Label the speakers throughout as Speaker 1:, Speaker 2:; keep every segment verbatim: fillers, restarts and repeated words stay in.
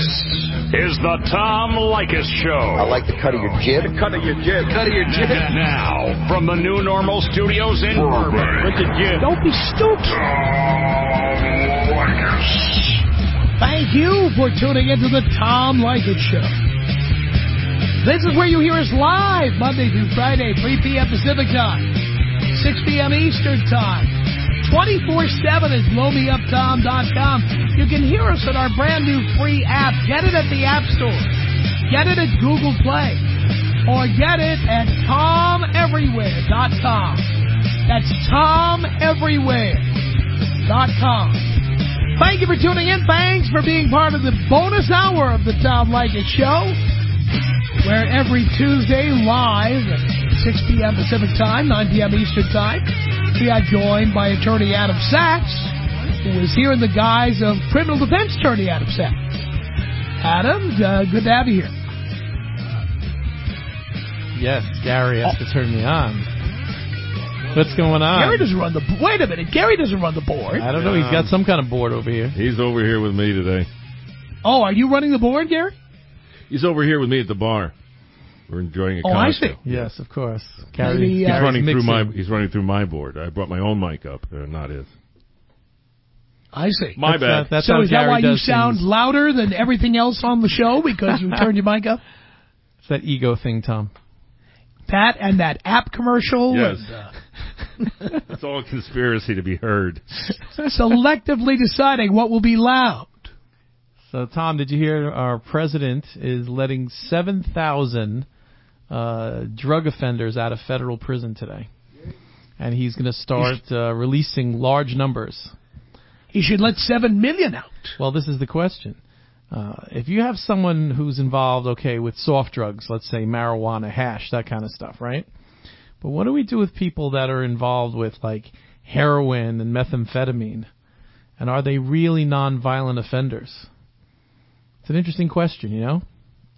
Speaker 1: This is the Tom Leykis Show.
Speaker 2: I like the cut of your jib.
Speaker 3: The cut of your jib.
Speaker 2: Cut of your jib.
Speaker 1: Now, from the New Normal Studios in Burbank.
Speaker 3: With the jib.
Speaker 4: Don't be stupid.
Speaker 1: Tom Leykis.
Speaker 4: Thank you for tuning into the Tom Leykis Show. This is where you hear us live Monday through Friday, three p.m. Pacific Time, six p.m. Eastern Time. twenty-four seven at blow me up tom dot com. You can hear us at our brand new free app. Get it at the App Store. Get it at Google Play. Or get it at tom everywhere dot com. That's tom everywhere dot com. Thank you for tuning in. Thanks for being part of the bonus hour of the Tom Leykis Show, where every Tuesday live at six p.m. Pacific Time, nine p.m. Eastern Time, we are joined by attorney Adam Sachs, who is here in the guise of criminal defense attorney Adam Sachs. Adam, uh, good to have you here.
Speaker 5: Yes, Gary has oh. to turn me on. What's going on?
Speaker 4: Gary doesn't run the... Wait a minute. Gary doesn't run the board.
Speaker 5: I don't know. He's got some kind of board over here.
Speaker 3: He's over here with me today.
Speaker 4: Oh, are you running the board, Gary?
Speaker 3: He's over here with me at the bar. We're enjoying a
Speaker 4: Oh,
Speaker 3: cocktail.
Speaker 4: I see.
Speaker 5: Yes, of course. Gary,
Speaker 4: Maybe,
Speaker 3: he's
Speaker 4: uh,
Speaker 3: running
Speaker 5: mixing.
Speaker 3: through my. He's running through my board. I brought my own mic up, uh, not his.
Speaker 4: I see.
Speaker 3: My
Speaker 5: that's,
Speaker 3: bad.
Speaker 5: Uh, that's
Speaker 4: so
Speaker 5: how
Speaker 4: is
Speaker 5: Gary
Speaker 4: that why you
Speaker 5: does
Speaker 4: sound
Speaker 5: things.
Speaker 4: louder than everything else on the show because you turned your mic up?
Speaker 5: It's that ego thing, Tom.
Speaker 4: Pat and that app commercial.
Speaker 3: Yes.
Speaker 4: And, uh,
Speaker 3: It's all a conspiracy to be heard.
Speaker 4: selectively deciding what will be loud.
Speaker 5: So, Tom, did you hear our president is letting seven thousand uh, drug offenders out of federal prison today? And he's going to start uh, releasing large numbers.
Speaker 4: He should let seven million out.
Speaker 5: Well, this is the question. Uh, if you have someone who's involved, okay, with soft drugs, let's say marijuana, hash, that kind of stuff, right? But what do we do with people that are involved with, like, heroin and methamphetamine? And are they really nonviolent offenders? It's an interesting question, you know?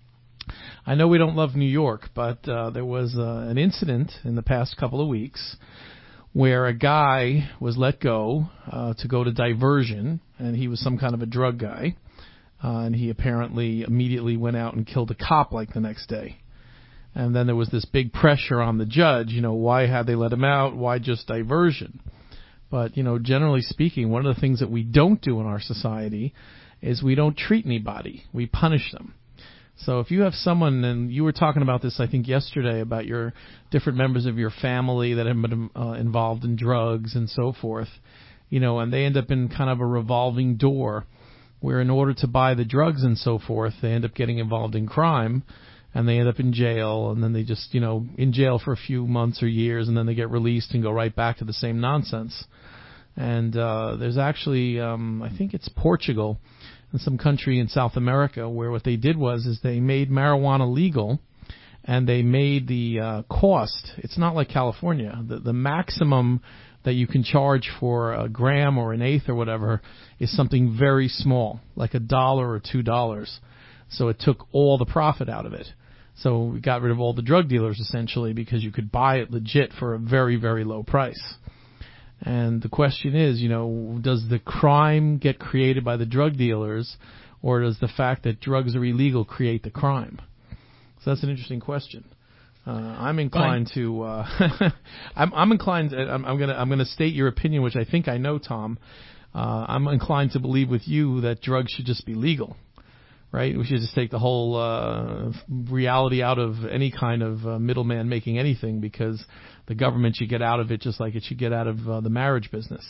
Speaker 5: I know we don't love New York, but uh, there was uh, an incident in the past couple of weeks where a guy was let go uh, to go to diversion, and he was some kind of a drug guy. Uh, and he apparently immediately went out and killed a cop like the next day. And then there was this big pressure on the judge, you know, why had they let him out? Why just diversion? But, you know, generally speaking, one of the things that we don't do in our society is we don't treat anybody. We punish them. So if you have someone, and you were talking about this, I think, yesterday, about your different members of your family that have been uh, involved in drugs and so forth, you know, and they end up in kind of a revolving door where in order to buy the drugs and so forth, they end up getting involved in crime, and they end up in jail, and then they just, you know, in jail for a few months or years, and then they get released and go right back to the same nonsense. And uh, there's actually, um, I think it's Portugal, in some country in South America, where what they did was is they made marijuana legal, and they made the uh, cost, it's not like California, the, the maximum that you can charge for a gram or an eighth or whatever is something very small, like a dollar or two dollars. So it took all the profit out of it. So we got rid of all the drug dealers, essentially, because you could buy it legit for a very, very low price. And the question is, you know, does the crime get created by the drug dealers, or does the fact that drugs are illegal create the crime? So that's an interesting question. Uh, I'm inclined Fine. to. Uh, I'm, I'm inclined. To, I'm, I'm gonna. I'm gonna state your opinion, which I think I know, Tom. Uh, I'm inclined to believe with you that drugs should just be legal, right? We should just take the whole uh, reality out of any kind of uh, middleman making anything, because the government should get out of it just like it should get out of uh, the marriage business.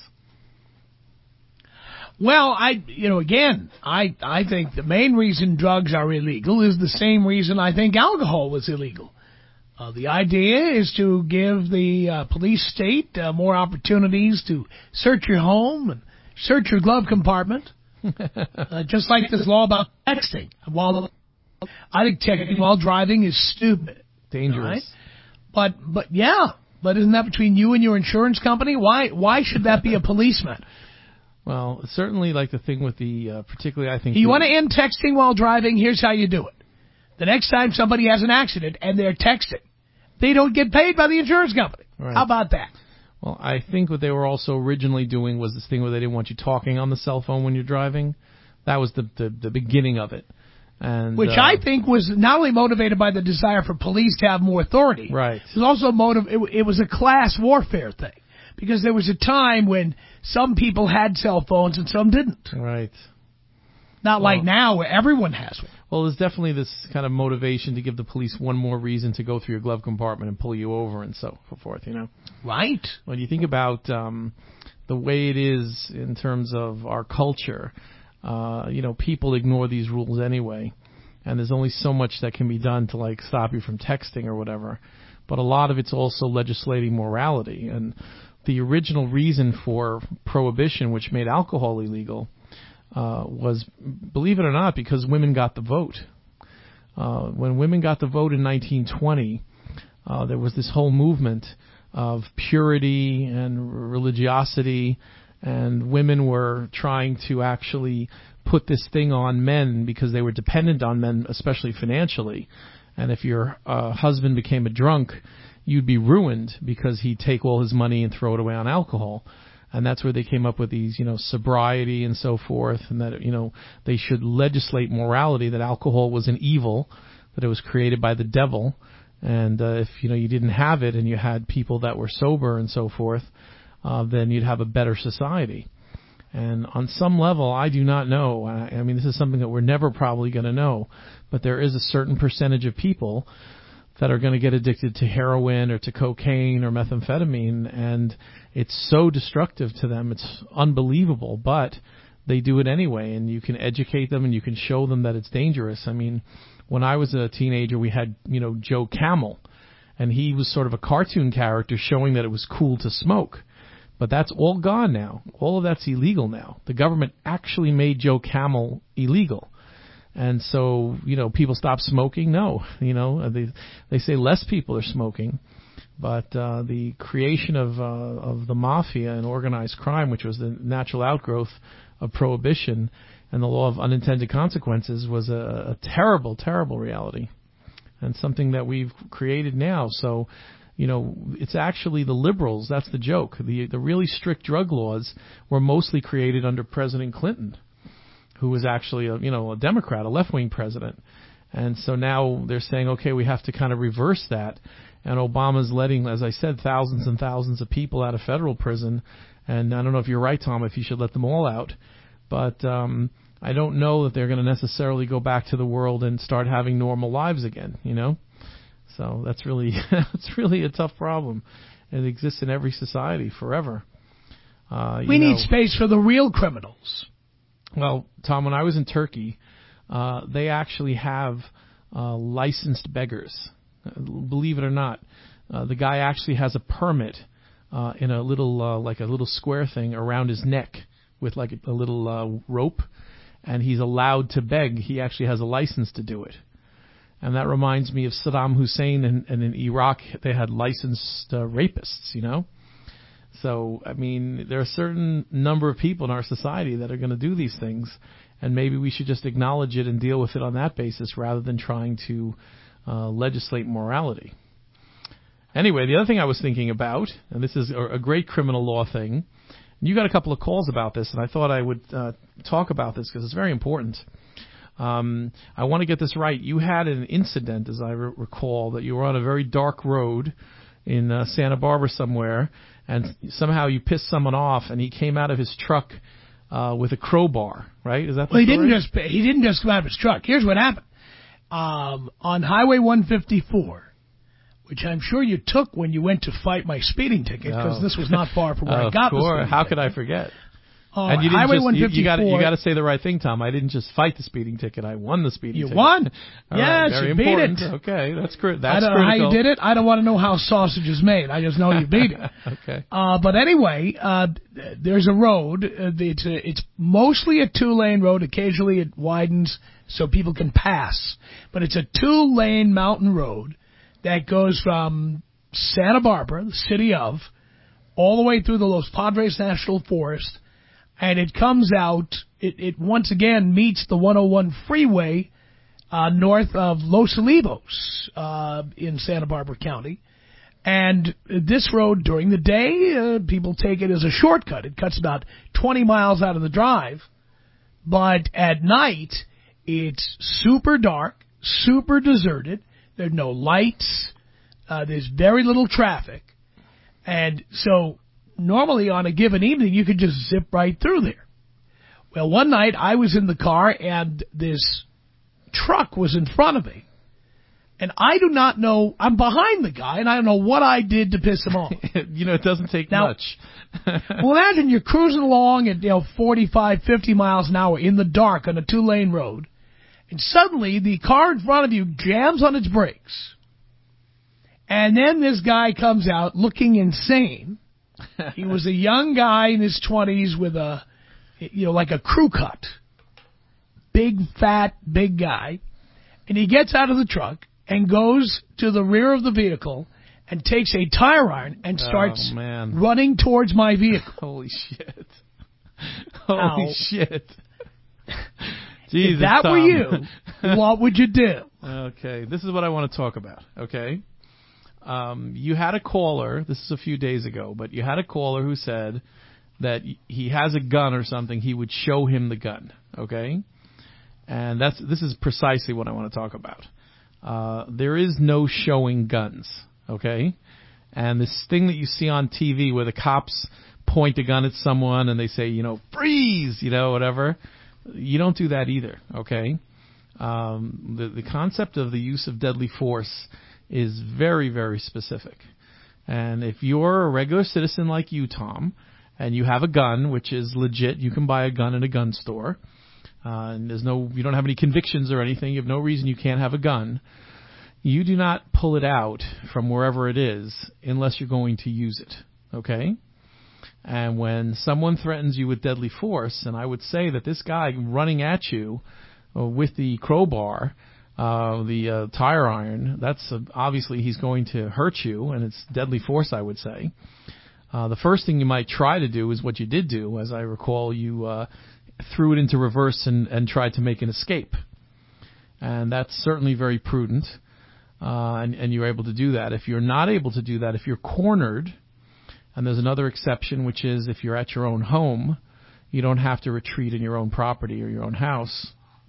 Speaker 4: Well, I, you know, again, I, I think the main reason drugs are illegal is the same reason I think alcohol was illegal. Uh, the idea is to give the uh, police state uh, more opportunities to search your home and search your glove compartment, uh, just like this law about texting. While I think texting while driving is stupid,
Speaker 5: dangerous.
Speaker 4: Right? But but yeah, but isn't that between you and your insurance company? Why why should that be a policeman?
Speaker 5: Well, certainly, like the thing with the uh, particularly, I think
Speaker 4: you
Speaker 5: the,
Speaker 4: want to end texting while driving. Here's how you do it. The next time somebody has an accident and they're texting, they don't get paid by the insurance company.
Speaker 5: Right.
Speaker 4: How about that?
Speaker 5: Well, I think what they were also originally doing was this thing where they didn't want you talking on the cell phone when you're driving. That was the the, the beginning of it. And,
Speaker 4: Which
Speaker 5: uh,
Speaker 4: I think was not only motivated by the desire for police to have more authority.
Speaker 5: Right.
Speaker 4: It was also motive. It, it was a class warfare thing. Because there was a time when some people had cell phones and some didn't.
Speaker 5: Right.
Speaker 4: Not
Speaker 5: well,
Speaker 4: like now where everyone has one.
Speaker 5: Well, there's definitely this kind of motivation to give the police one more reason to go through your glove compartment and pull you over and so forth, you know?
Speaker 4: Right.
Speaker 5: When you think about um, the way it is in terms of our culture, uh, you know, people ignore these rules anyway. And there's only so much that can be done to, like, stop you from texting or whatever. But a lot of it's also legislating morality. And the original reason for prohibition, which made alcohol illegal, uh, was, believe it or not, because women got the vote. Uh, when women got the vote in nineteen twenty, uh, there was this whole movement of purity and religiosity, and women were trying to actually put this thing on men because they were dependent on men, especially financially. And if your uh, husband became a drunk, you'd be ruined because he'd take all his money and throw it away on alcohol. And that's where they came up with these, you know, sobriety and so forth, and that, you know, they should legislate morality, that alcohol was an evil, that it was created by the devil. And uh, if, you know, you didn't have it and you had people that were sober and so forth, uh, then you'd have a better society. And on some level, I do not know. I, I mean, this is something that we're never probably going to know. But there is a certain percentage of people that are going to get addicted to heroin or to cocaine or methamphetamine, and it's so destructive to them. It's unbelievable, but they do it anyway, and you can educate them and you can show them that it's dangerous. I mean, when I was a teenager, we had, you know, Joe Camel, and he was sort of a cartoon character showing that it was cool to smoke. But that's all gone now. All of that's illegal now. The government actually made Joe Camel illegal. And so, you know, people stop smoking? No. You know, they they say less people are smoking. But uh, the creation of uh, of the mafia and organized crime, which was the natural outgrowth of prohibition and the law of unintended consequences, was a, a terrible, terrible reality. And something that we've created now. So, you know, it's actually the liberals. That's the joke. The the really strict drug laws were mostly created under President Clinton, who was actually a, you know, a Democrat, a left-wing president. And so now they're saying, okay, we have to kind of reverse that. And Obama's letting, as I said, thousands and thousands of people out of federal prison. And I don't know if you're right, Tom, if you should let them all out. But um, I don't know that they're going to necessarily go back to the world and start having normal lives again, you know? So that's really that's really a tough problem. It exists in every society forever. Uh,
Speaker 4: we
Speaker 5: you
Speaker 4: need
Speaker 5: know,
Speaker 4: space for the real criminals.
Speaker 5: Well, Tom, when I was in Turkey, uh, they actually have uh, licensed beggars. Uh, believe it or not, uh, the guy actually has a permit uh, in a little uh, like a little square thing around his neck with like a, a little uh, rope, and he's allowed to beg. He actually has a license to do it. And that reminds me of Saddam Hussein, and, and in Iraq they had licensed uh, rapists, you know. So, I mean, there are a certain number of people in our society that are going to do these things, and maybe we should just acknowledge it and deal with it on that basis rather than trying to uh, legislate morality. Anyway, the other thing I was thinking about, and this is a, a great criminal law thing, and you got a couple of calls about this, and I thought I would uh, talk about this because it's very important. Um, I want to get this right. You had an incident, as I re- recall, that you were on a very dark road in uh, Santa Barbara somewhere, and somehow you pissed someone off, and he came out of his truck uh, with a crowbar, right? Is that the
Speaker 4: Well, he
Speaker 5: story?
Speaker 4: didn't just he didn't just come out of his truck. Here's what happened. Um, on Highway one fifty-four, which I'm sure you took when you went to fight my speeding ticket, because
Speaker 5: Oh.
Speaker 4: this was not far from where I
Speaker 5: Of
Speaker 4: got the
Speaker 5: course.
Speaker 4: speeding
Speaker 5: How
Speaker 4: ticket.
Speaker 5: could I forget?
Speaker 4: Uh,
Speaker 5: And you didn't
Speaker 4: Highway
Speaker 5: just,
Speaker 4: one
Speaker 5: you,
Speaker 4: fifty-four.
Speaker 5: you got you got to say the right thing, Tom. I didn't just fight the speeding ticket. I won the speeding
Speaker 4: You
Speaker 5: ticket.
Speaker 4: won.
Speaker 5: All
Speaker 4: Yes,
Speaker 5: right, very
Speaker 4: you beat
Speaker 5: important.
Speaker 4: it.
Speaker 5: Okay, that's cri-
Speaker 4: I
Speaker 5: that's
Speaker 4: don't know
Speaker 5: critical.
Speaker 4: how you did it. I don't want to know how sausage is made. I just know you beat it.
Speaker 5: Okay.
Speaker 4: Uh, but anyway, uh, there's a road. Uh, it's a, it's mostly a two-lane road. Occasionally it widens so people can pass. But it's a two-lane mountain road that goes from Santa Barbara, the city of, all the way through the Los Padres National Forest, and it comes out, it, it once again meets the one oh one freeway uh, north of Los Olivos uh, in Santa Barbara County. And this road during the day, uh, people take it as a shortcut. It cuts about twenty miles out of the drive. But at night, It's super dark, super deserted. There are no lights. Uh, there's very little traffic. And so normally on a given evening, you could just zip right through there. Well, one night I was in the car and this truck was in front of me. And I do not know, I'm behind the guy, and I don't know what I did to piss him off.
Speaker 5: You know, it doesn't take
Speaker 4: now,
Speaker 5: much.
Speaker 4: Well, imagine you're cruising along at, you know, forty-five, fifty miles an hour in the dark on a two-lane road, and suddenly the car in front of you jams on its brakes. And then this guy comes out looking insane. He was a young guy in his twenties with a, you know, like a crew cut. Big, fat, big guy. And he gets out of the truck and goes to the rear of the vehicle and takes a tire iron and starts
Speaker 5: oh, man.
Speaker 4: running towards my vehicle.
Speaker 5: Holy shit. Holy
Speaker 4: Ow.
Speaker 5: shit. Jesus,
Speaker 4: if that
Speaker 5: Tom.
Speaker 4: were you, what would you do?
Speaker 5: Okay, this is what I want to talk about, okay? Um, you had a caller, this is a few days ago, but you had a caller who said that he has a gun or something, he would show him the gun, okay? And that's this is precisely what I want to talk about. Uh, there is no showing guns, okay? And this thing that you see on T V where the cops point a gun at someone and they say, you know, freeze, you know, whatever. You don't do that either, okay? Um, the, the concept of the use of deadly force is very, very specific. And if you're a regular citizen like you, Tom, and you have a gun, which is legit, you can buy a gun in a gun store, Uh, and there's no, you don't have any convictions or anything. You have no reason you can't have a gun. You do not pull it out from wherever it is unless you're going to use it. Okay? And when someone threatens you with deadly force, and I would say that this guy running at you uh, with the crowbar, uh, the uh, tire iron, that's uh, obviously he's going to hurt you, and it's deadly force, I would say. Uh, the first thing you might try to do is what you did do. As I recall, you uh, threw it into reverse and, and tried to make an escape. And that's certainly very prudent, uh, and, and you're able to do that. If you're not able to do that, if you're cornered, and there's another exception, which is if you're at your own home, you don't have to retreat in your own property or your own house,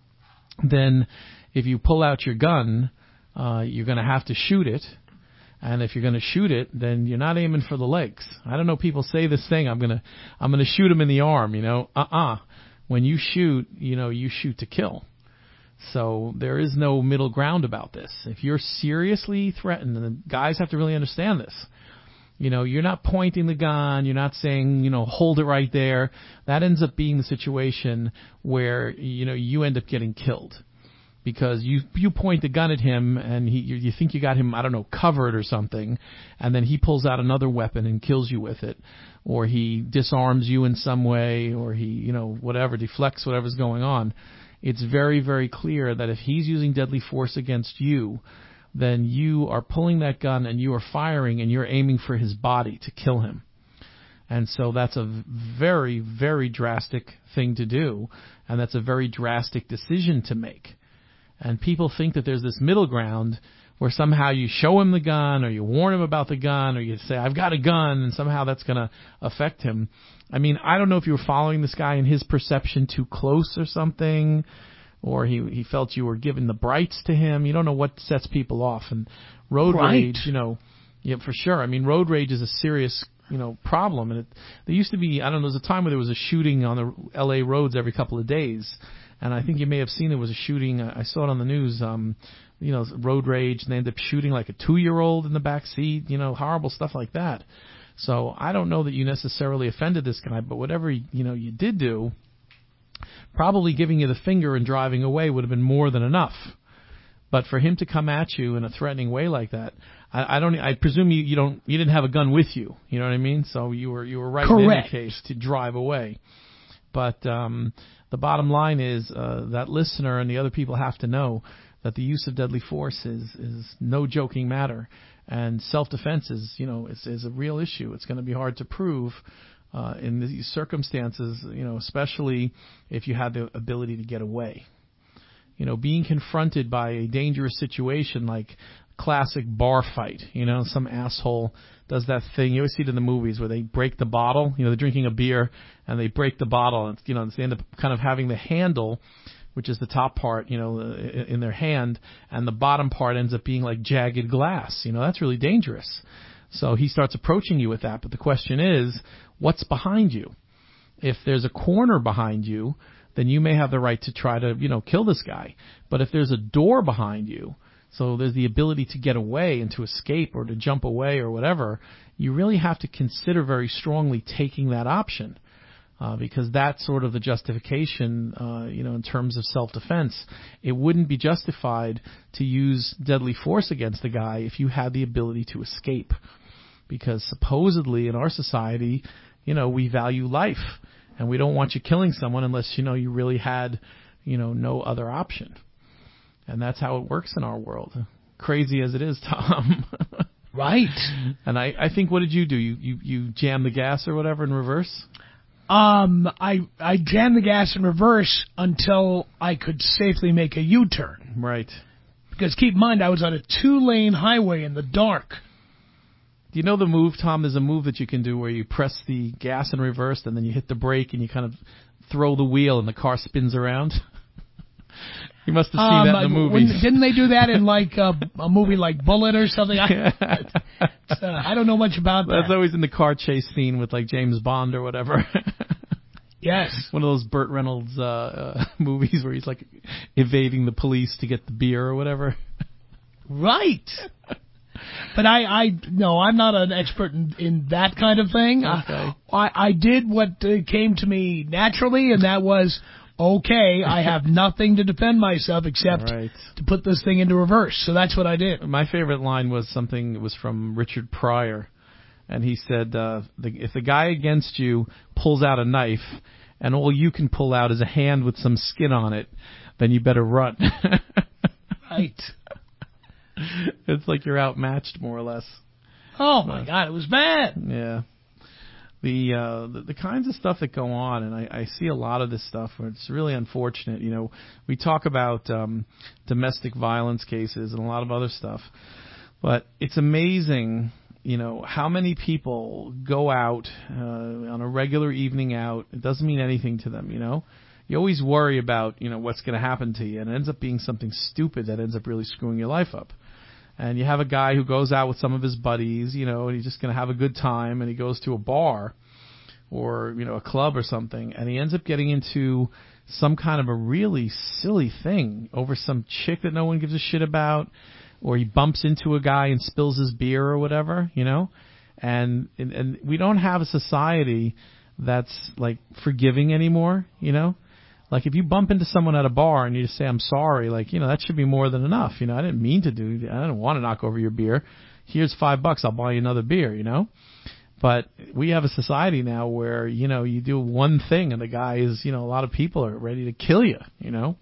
Speaker 5: then if you pull out your gun, uh, you're going to have to shoot it. And if you're going to shoot it, then you're not aiming for the legs. I don't know, people say this thing, I'm going to I'm going to shoot him in the arm, you know. Uh-uh. When you shoot, you know, you shoot to kill. So there is no middle ground about this. If you're seriously threatened, and the guys have to really understand this, you know, you're not pointing the gun, you're not saying, you know, hold it right there. That ends up being the situation where, you know, you end up getting killed. Because you you point the gun at him and he you, you think you got him, I don't know, covered or something, and then he pulls out another weapon and kills you with it, or he disarms you in some way, or he, you know, whatever, deflects whatever's going on. It's very, very clear that if he's using deadly force against you, then you are pulling that gun and you are firing and you're aiming for his body to kill him. And so that's a very, very drastic thing to do, and that's a very drastic decision to make. And people think that there's this middle ground where somehow you show him the gun or you warn him about the gun or you say, I've got a gun, and somehow that's going to affect him. I mean, I don't know if you were following this guy in his perception too close or something, or he he felt you were giving the brights to him. You don't know what sets people off. And road
Speaker 4: right.
Speaker 5: rage, you know, yeah, for sure. I mean, road rage is a serious, you know, problem. And it, there used to be, I don't know, there was a time where there was a shooting on the L A roads every couple of days. And I think you may have seen there was a shooting. I saw it on the news, um, you know, road rage, and they ended up shooting like a two-year-old in the back seat, you know, horrible stuff like that. So I don't know that you necessarily offended this guy, but whatever, you know, you did do, probably giving you the finger and driving away would have been more than enough. But for him to come at you in a threatening way like that, I, I don't. I presume you, you don't. You didn't have a gun with you. You know what I mean? So you were you were right
Speaker 4: Correct.
Speaker 5: in any case to drive away. But um, the bottom line is uh, that listener and the other people have to know that the use of deadly force is, is no joking matter, and self-defense is, you know, is, is a real issue. It's going to be hard to prove uh, in these circumstances, you know, especially if you have the ability to get away. You know, being confronted by a dangerous situation like classic bar fight, you know, some asshole does that thing. You always see it in the movies where they break the bottle. You know, they're drinking a beer and they break the bottle, and, you know, they end up kind of having the handle which is the top part, you know, in their hand, and the bottom part ends up being like jagged glass. You know, that's really dangerous. So he starts approaching you with that. But the question is, what's behind you? If there's a corner behind you, then you may have the right to try to, you know, kill this guy. But if there's a door behind you, so there's the ability to get away and to escape or to jump away or whatever, you really have to consider very strongly taking that option. Uh, because that's sort of the justification, uh, you know, in terms of self-defense. It wouldn't be justified to use deadly force against the guy if you had the ability to escape. Because supposedly in our society, you know, we value life. And we don't want you killing someone unless, you know, you really had, you know, no other option. And that's how it works in our world. Crazy as it is, Tom.
Speaker 4: Right.
Speaker 5: And I, I think, what did you do? You, you, you jammed the gas or whatever in reverse?
Speaker 4: Um, I I jammed the gas in reverse until I could safely make a U-turn.
Speaker 5: Right.
Speaker 4: Because keep in mind, I was on a two-lane highway in the dark.
Speaker 5: Do you know the move, Tom? There's a move that you can do where you press the gas in reverse and then you hit the brake and you kind of throw the wheel and the car spins around. You must have seen um, that in the movies.
Speaker 4: When, didn't they do that in like uh, a movie like Bullet or something? I, uh, I don't know much about that.
Speaker 5: That's always in the car chase scene with like James Bond or whatever.
Speaker 4: Yes.
Speaker 5: One of those Burt Reynolds uh, uh, movies where he's like evading the police to get the beer or whatever.
Speaker 4: Right. But I, I, no, I'm not an expert in, in that kind of thing.
Speaker 5: Okay.
Speaker 4: I, I did what uh, came to me naturally, and that was, okay, I have nothing to defend myself except
Speaker 5: right.
Speaker 4: to put this thing into reverse. So that's what I did.
Speaker 5: My favorite line was something that was from Richard Pryor. And he said, uh, the, if the guy against you pulls out a knife and all you can pull out is a hand with some skin on it, then you better run.
Speaker 4: Right.
Speaker 5: It's like you're outmatched, more or less.
Speaker 4: Oh, my uh, God, it was bad.
Speaker 5: Yeah. The, uh, the the kinds of stuff that go on, and I, I see a lot of this stuff where it's really unfortunate. You know, we talk about um, domestic violence cases and a lot of other stuff, but it's amazing, you know, how many people go out uh, on a regular evening out. It doesn't mean anything to them, you know. You always worry about, you know, what's going to happen to you, and it ends up being something stupid that ends up really screwing your life up. And you have a guy who goes out with some of his buddies, you know, and he's just going to have a good time, and he goes to a bar or, you know, a club or something, and he ends up getting into some kind of a really silly thing over some chick that no one gives a shit about, or he bumps into a guy and spills his beer or whatever, you know. And and, and we don't have a society that's, like, forgiving anymore, you know. Like, if you bump into someone at a bar and you just say, I'm sorry, like, you know, that should be more than enough. You know, I didn't mean to do, I didn't want to knock over your beer. Here's five bucks, I'll buy you another beer, you know. But we have a society now where, you know, you do one thing and the guy is, you know, a lot of people are ready to kill you, you know.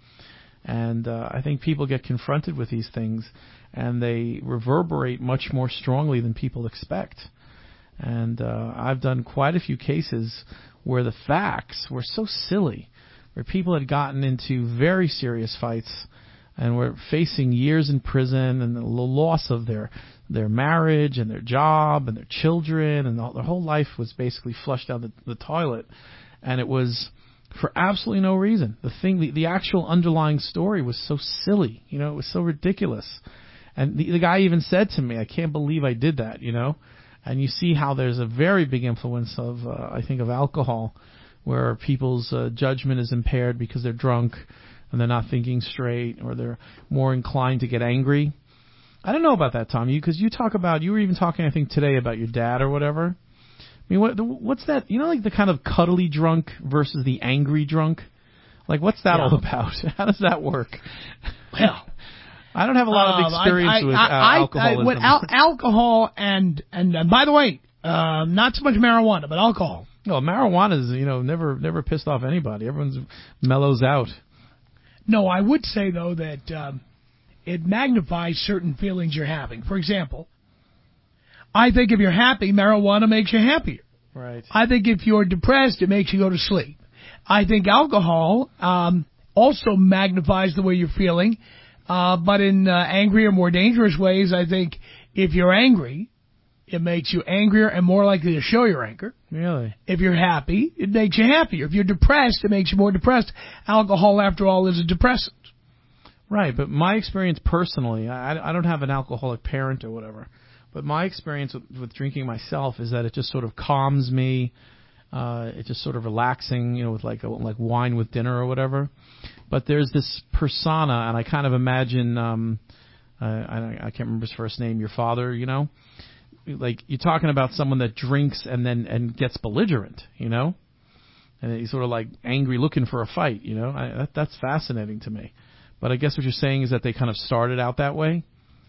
Speaker 5: And uh, I think people get confronted with these things and they reverberate much more strongly than people expect. And uh, I've done quite a few cases where the facts were so silly, where people had gotten into very serious fights and were facing years in prison and the loss of their their marriage and their job and their children, and the, their whole life was basically flushed down the, the toilet. And it was for absolutely no reason. The thing, the, the actual underlying story was so silly, you know, it was so ridiculous. And the, the guy even said to me, I can't believe I did that, you know. And you see how there's a very big influence of, uh, I think, of alcohol, where people's uh, judgment is impaired because they're drunk and they're not thinking straight, or they're more inclined to get angry. I don't know about that, Tom, you because you talk about, you were even talking, I think, today about your dad or whatever. I mean, what what's that? You know, like the kind of cuddly drunk versus the angry drunk? Like, what's that yeah. all about? How does that work?
Speaker 4: Well,
Speaker 5: I don't have a lot um, of experience
Speaker 4: I, I,
Speaker 5: with uh,
Speaker 4: I,
Speaker 5: alcoholism.
Speaker 4: I, with al- alcohol and, and, and, by the way, uh, not so much marijuana, but alcohol.
Speaker 5: No, marijuana is, you know, never never pissed off anybody. Everyone's mellows out.
Speaker 4: No, I would say, though, that um, it magnifies certain feelings you're having. For example, I think if you're happy, marijuana makes you happier.
Speaker 5: Right.
Speaker 4: I think if you're depressed, it makes you go to sleep. I think alcohol um, also magnifies the way you're feeling, uh, but in uh, angry or more dangerous ways. I think if you're angry, It makes you angrier and more likely to show your anger.
Speaker 5: Really?
Speaker 4: If you're happy, it makes you happier. If you're depressed, it makes you more depressed. Alcohol, after all, is a depressant.
Speaker 5: Right, but my experience personally, I, I don't have an alcoholic parent or whatever, but my experience with, with drinking myself is that it just sort of calms me. Uh, it's just sort of relaxing, you know, with like a, like wine with dinner or whatever. But there's this persona, and I kind of imagine, um, uh, I, I can't remember his first name, your father, you know? Like, you're talking about someone that drinks and then and gets belligerent, you know? And he's sort of like angry looking for a fight, you know? I, that, that's fascinating to me. But I guess what you're saying is that they kind of started out that way?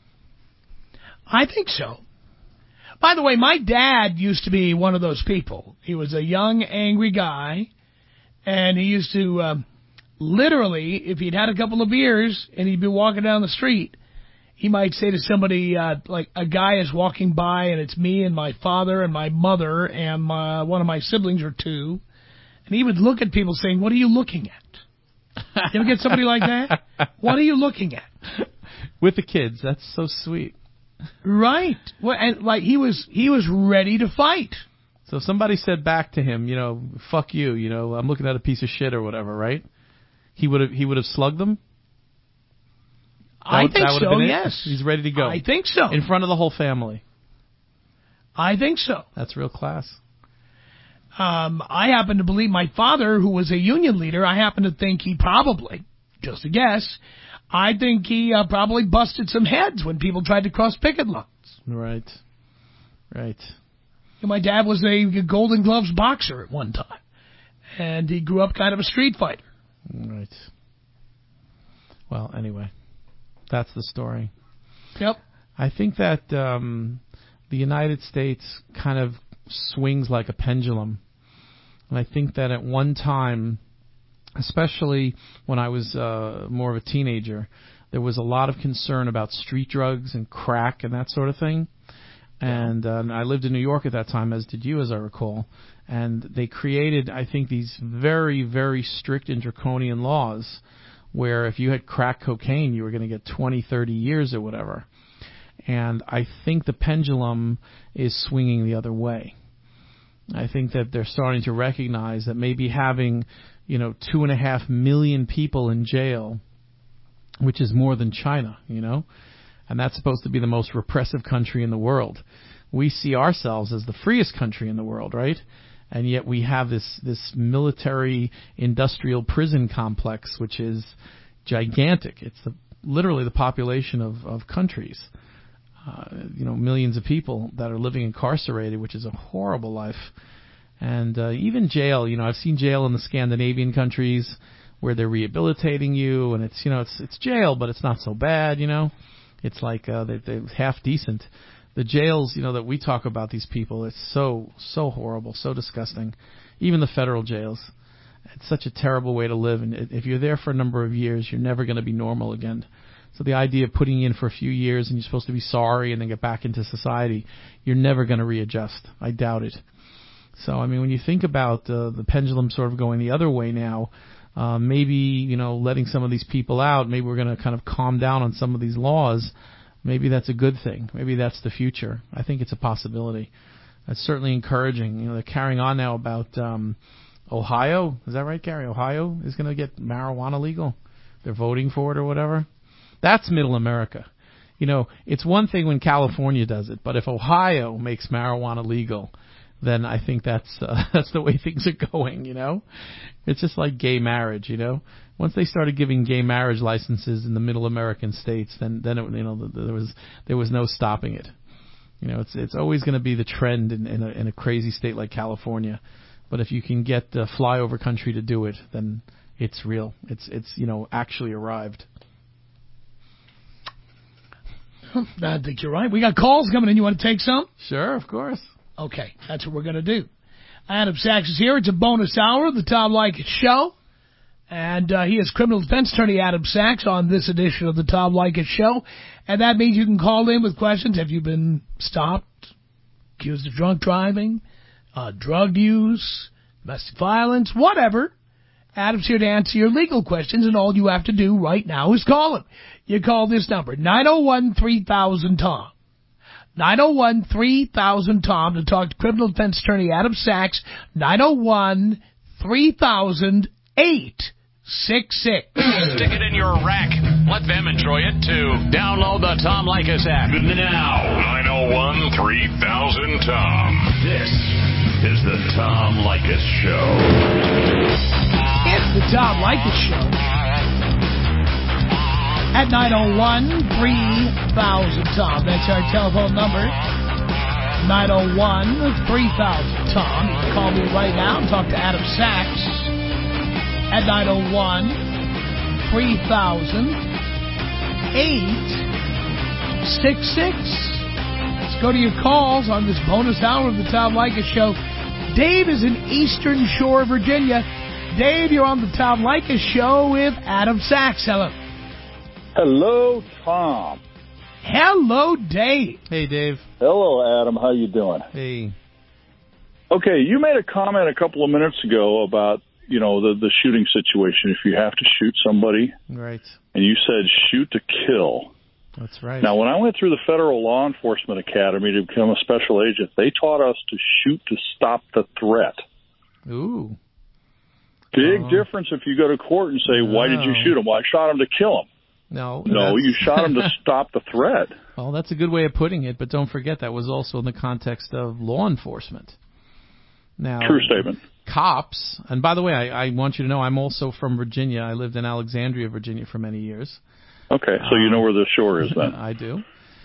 Speaker 4: I think so. By the way, my dad used to be one of those people. He was a young, angry guy, and he used to um, literally, if he'd had a couple of beers and he'd be walking down the street, he might say to somebody, uh, like a guy is walking by and it's me and my father and my mother and my, one of my siblings or two, and he would look at people saying, "What are you looking at?" You ever get somebody like that? What are you looking at?
Speaker 5: With the kids. That's so sweet.
Speaker 4: Right. Well, and like he was, he was ready to fight.
Speaker 5: So if somebody said back to him, you know, "Fuck you," you know, "I'm looking at a piece of shit" or whatever, right? He would have, he would have slugged them. That
Speaker 4: I
Speaker 5: would,
Speaker 4: think
Speaker 5: that
Speaker 4: so.
Speaker 5: Been
Speaker 4: Yes.
Speaker 5: It? He's ready to go.
Speaker 4: I think so.
Speaker 5: In front of the whole family.
Speaker 4: I think so.
Speaker 5: That's real class.
Speaker 4: Um, I happen to believe my father, who was a union leader, I happen to think he probably, just a guess, I think he uh, probably busted some heads when people tried to cross picket lines.
Speaker 5: Right. Right.
Speaker 4: And my dad was a Golden Gloves boxer at one time. And he grew up kind of a street fighter.
Speaker 5: Right. Well, anyway, that's the story.
Speaker 4: Yep.
Speaker 5: I think that um, the United States kind of swings like a pendulum. And I think that at one time, especially when I was uh, more of a teenager, there was a lot of concern about street drugs and crack and that sort of thing. And, uh, and I lived in New York at that time, as did you, as I recall. And they created, I think, these very, very strict and draconian laws where if you had crack cocaine, you were going to get twenty, thirty years or whatever. And I think the pendulum is swinging the other way. I think that they're starting to recognize that maybe having, you know, two and a half million people in jail, which is more than China, you know, and that's supposed to be the most repressive country in the world. We see ourselves as the freest country in the world, right? And yet we have this, this military industrial prison complex, which is gigantic. It's the, literally the population of, of countries. Uh, you know, millions of people that are living incarcerated, which is a horrible life. And uh, even jail, you know, I've seen jail in the Scandinavian countries where they're rehabilitating you, and it's, you know, it's it's jail, but it's not so bad, you know. It's like uh, they, they're half decent. The jails, you know, that we talk about these people, it's so, so horrible, so disgusting. Even the federal jails. It's such a terrible way to live, and if you're there for a number of years, you're never going to be normal again. So the idea of putting you in for a few years and you're supposed to be sorry and then get back into society, you're never going to readjust. I doubt it. So, I mean, when you think about uh, the pendulum sort of going the other way now, uh, maybe, you know, letting some of these people out, maybe we're going to kind of calm down on some of these laws. Maybe that's a good thing. Maybe that's the future. I think it's a possibility. That's certainly encouraging. You know, they're carrying on now about um, Ohio. Is that right, Gary? Ohio is going to get marijuana legal. They're voting for it or whatever. That's middle America. You know, it's one thing when California does it, but if Ohio makes marijuana legal, then I think that's uh, that's the way things are going, you know? It's just like gay marriage, you know? Once they started giving gay marriage licenses in the middle American states, then then it, you know, there was there was no stopping it. You know, it's it's always going to be the trend in in a, in a crazy state like California. But if you can get the flyover country to do it, then it's real. It's it's, you know, actually arrived.
Speaker 4: I think you're right. We got calls coming in. You want to take some?
Speaker 5: Sure, of course.
Speaker 4: Okay, that's what we're going to do. Adam Sachs is here. It's a bonus hour of the Tom Leykis Show. And uh, he is criminal defense attorney Adam Sachs on this edition of the Tom Leykis Show. And that means you can call in with questions. Have you been stopped, accused of drunk driving, uh, drug use, domestic violence, whatever? Adam's here to answer your legal questions, and all you have to do right now is call him. You call this number, nine oh one, three thousand, Tom. nine oh one, three thousand, Tom to talk to criminal defense attorney Adam Sachs. nine oh one, three thousand, eight six six.
Speaker 1: Stick it in your rack. Let them enjoy it, too. Download the Tom Leykis app now. nine oh one, three thousand, Tom. This is the Tom Leykis Show.
Speaker 4: It's the Tom Leykis Show. At nine oh one, three thousand, Tom. That's our telephone number. nine oh one, three thousand, Tom. You can call me right now and talk to Adam Sachs at nine oh one, three thousand, eight six six. Let's go to your calls on this bonus hour of the Tom Leykis Show. Dave is in Eastern Shore, Virginia. Dave, you're on the Tom Leykis Show with Adam Sachs. Hello.
Speaker 2: Hello, Tom.
Speaker 4: Hello, Dave.
Speaker 5: Hey, Dave.
Speaker 2: Hello, Adam. How you doing?
Speaker 5: Hey.
Speaker 2: Okay, you made a comment a couple of minutes ago about, you know, the, the shooting situation. If you have to shoot somebody.
Speaker 5: Right.
Speaker 2: And you said shoot to kill.
Speaker 5: That's right.
Speaker 2: Now, when I went through the Federal Law Enforcement Academy to become a special agent, they taught us to shoot to stop the threat.
Speaker 5: Ooh.
Speaker 2: Big
Speaker 5: oh.
Speaker 2: difference if you go to court and say, why did you shoot him? Well, I shot him to kill him.
Speaker 5: No.
Speaker 2: No, you shot him to stop the threat.
Speaker 5: Well, that's a good way of putting it, but don't forget that was also in the context of law enforcement. Now,
Speaker 2: True statement.
Speaker 5: Cops, and by the way, I, I want you to know I'm also from Virginia. I lived in Alexandria, Virginia for many years.
Speaker 2: Okay, so you know where the shore is then.
Speaker 5: I do.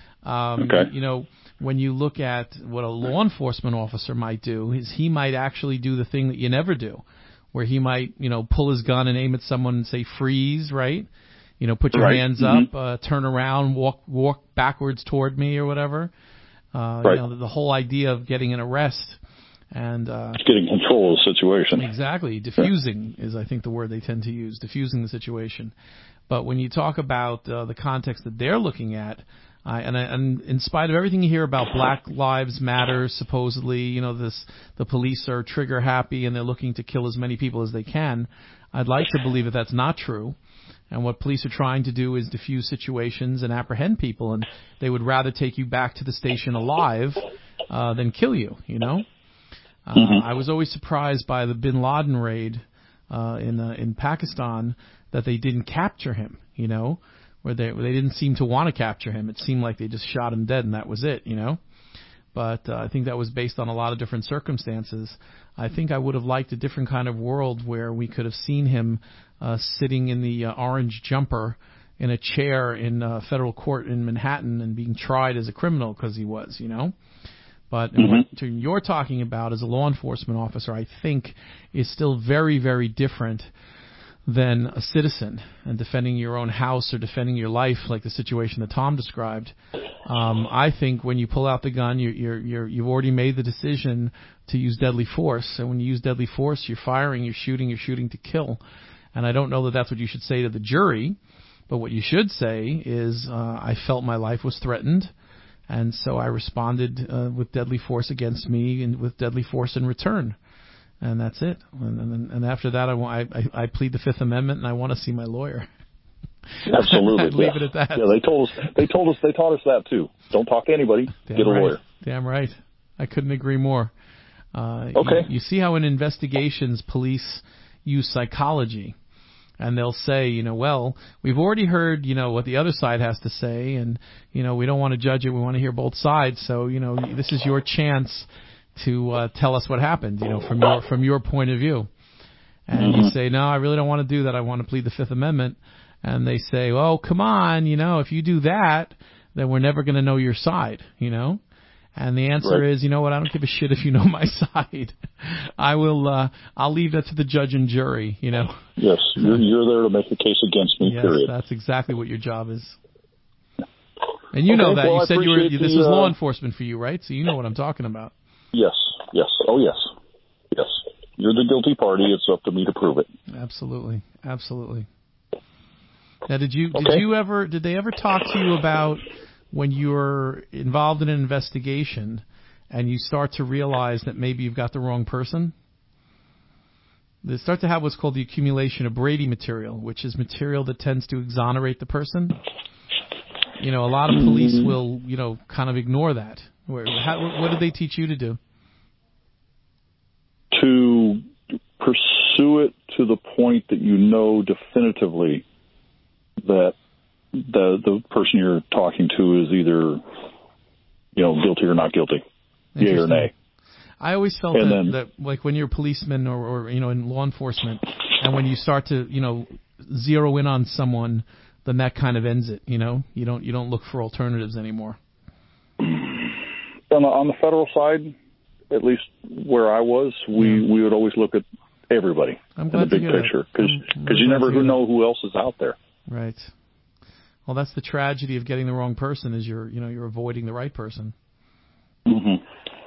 Speaker 5: Um,
Speaker 2: okay.
Speaker 5: You know, when you look at what a law enforcement officer might do, is he might actually do the thing that you never do, where he might, you know, pull his gun and aim at someone and say freeze, right? You know, put your
Speaker 2: right.
Speaker 5: hands
Speaker 2: mm-hmm.
Speaker 5: up, uh, turn around, walk walk backwards toward me or whatever. Uh,
Speaker 2: right.
Speaker 5: You know, the, the whole idea of getting an arrest and uh,
Speaker 2: it's getting control of the situation.
Speaker 5: Exactly. Diffusing yeah. is, I think, the word they tend to use, diffusing the situation. But when you talk about uh, the context that they're looking at, I, and, I, and in spite of everything you hear about Black Lives Matter, supposedly, you know, this the police are trigger happy and they're looking to kill as many people as they can, I'd like to believe that that's not true. And what police are trying to do is diffuse situations and apprehend people, and they would rather take you back to the station alive uh, than kill you, you know? Uh, mm-hmm. I was always surprised by the Bin Laden raid uh, in uh, in Pakistan that they didn't capture him, you know, where they where they didn't seem to want to capture him. It seemed like they just shot him dead and that was it, you know. But uh, I think that was based on a lot of different circumstances. I think I would have liked a different kind of world where we could have seen him uh, sitting in the uh, orange jumper in a chair in uh, federal court in Manhattan and being tried as a criminal because he was, you know. But mm-hmm. what you're talking about as a law enforcement officer, I think, is still very, very different than a citizen and defending your own house or defending your life, like the situation that Tom described. Um, I think when you pull out the gun, you're, you're, you're, you've already made the decision to use deadly force. And when you use deadly force, you're firing, you're shooting, you're shooting to kill. And I don't know that that's what you should say to the jury, but what you should say is, uh, I felt my life was threatened. And so I responded uh, with deadly force against me and with deadly force in return. And that's it. And, and, and after that, I, want, I, I plead the Fifth Amendment, and I want to see my lawyer.
Speaker 2: Absolutely.
Speaker 5: I'd leave
Speaker 2: yeah.
Speaker 5: it at that.
Speaker 2: Yeah, they told us. They told us. They taught us that too. Don't talk to anybody.
Speaker 5: Damn
Speaker 2: Get a
Speaker 5: right.
Speaker 2: lawyer.
Speaker 5: Damn right. I couldn't agree more. Uh,
Speaker 2: okay.
Speaker 5: You, you see how in investigations, police use psychology. And they'll say, you know, well, we've already heard, you know, what the other side has to say, and, you know, we don't want to judge it. We want to hear both sides. So, you know, this is your chance to uh, tell us what happened, you know, from your from your point of view. And mm-hmm. you say, no, I really don't want to do that. I want to plead the Fifth Amendment. And they say, oh, come on, you know, if you do that, then we're never going to know your side, you know. And the answer right. is, you know what, I don't give a shit if you know my side. I will, uh, I'll leave that to the judge and jury, you know.
Speaker 2: Yes, you're, you're there to make the case against me,
Speaker 5: yes,
Speaker 2: period.
Speaker 5: That's exactly what your job is. And you
Speaker 2: okay,
Speaker 5: know that.
Speaker 2: well,
Speaker 5: you
Speaker 2: I
Speaker 5: said you were,
Speaker 2: the,
Speaker 5: this was
Speaker 2: uh,
Speaker 5: law enforcement for you, right? So you know what I'm talking about.
Speaker 2: Yes, yes, oh yes, yes. You're the guilty party. It's up to me to prove it.
Speaker 5: Absolutely, absolutely. Now, did you,
Speaker 2: okay.
Speaker 5: did you ever, did they ever talk to you about when you're involved in an investigation and you start to realize that maybe you've got the wrong person? They start to have what's called the accumulation of Brady material, which is material that tends to exonerate the person. you know, a lot of police mm-hmm. will, you know, kind of ignore that. Where, how, what did they teach you to do?
Speaker 2: To pursue it to the point that you know definitively that the the person you're talking to is either, you know, guilty or not guilty, yay or nay.
Speaker 5: I always felt
Speaker 2: and
Speaker 5: that,
Speaker 2: then,
Speaker 5: that, like, when you're a policeman or, or, you know, in law enforcement, and when you start to, you know, zero in on someone, then that kind of ends it. You know, you don't you don't look for alternatives anymore.
Speaker 2: On the, on the federal side, at least where I was, we, yeah. we would always look at everybody
Speaker 5: I'm
Speaker 2: in the big picture because you never know who else is out there.
Speaker 5: Right. Well, that's the tragedy of getting the wrong person is you're you know you're avoiding the right person.
Speaker 2: Mm-hmm.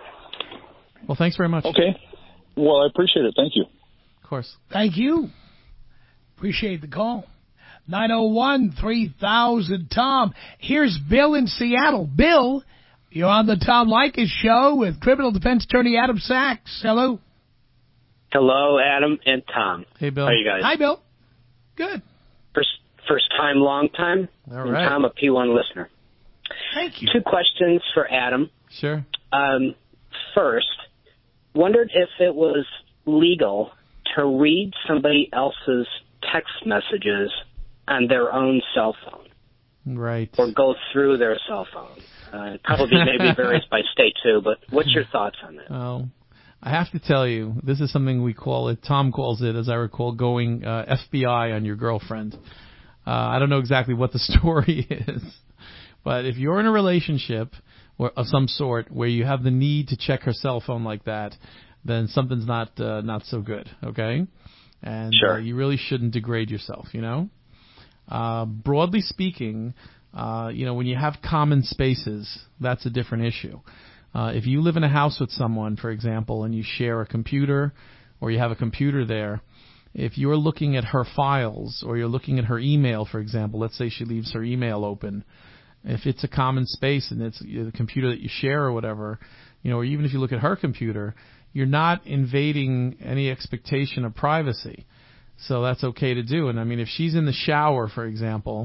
Speaker 5: Well, thanks very much.
Speaker 2: Okay. Well, I appreciate it. Thank you.
Speaker 5: Of course.
Speaker 4: Thank you. Appreciate the call. nine oh one, three thousand, Tom. Here's Bill in Seattle. Bill, you're on the Tom Leykis Show with criminal defense attorney Adam Sachs. Hello.
Speaker 6: Hello, Adam and Tom.
Speaker 5: Hey, Bill.
Speaker 6: How are you guys?
Speaker 4: Hi, Bill. Good.
Speaker 6: First, first time, long time.
Speaker 5: All
Speaker 6: and
Speaker 5: right.
Speaker 6: Tom, a P one listener.
Speaker 4: Thank you.
Speaker 6: Two questions for Adam.
Speaker 5: Sure.
Speaker 6: Um, first, wondered if it was legal to read somebody else's text messages on their own cell phone.
Speaker 5: Right.
Speaker 6: Or go through their cell phone. Uh, probably maybe varies by state, too, but what's your thoughts on that?
Speaker 5: Oh, I have to tell you, this is something we call it, Tom calls it, as I recall, going uh, F B I on your girlfriend. Uh, I don't know exactly what the story is, but if you're in a relationship or, of some sort where you have the need to check her cell phone like that, then something's not uh, not so good, okay? And
Speaker 6: sure.
Speaker 5: uh, you really shouldn't degrade yourself, you know? Uh, broadly speaking, uh, you know, when you have common spaces, that's a different issue. Uh, if you live in a house with someone, for example, and you share a computer or you have a computer there, if you're looking at her files or you're looking at her email, for example, let's say she leaves her email open, if it's a common space and it's the computer that you share or whatever, you know, or even if you look at her computer, you're not invading any expectation of privacy. So that's okay to do. And I mean, if she's in the shower, for example,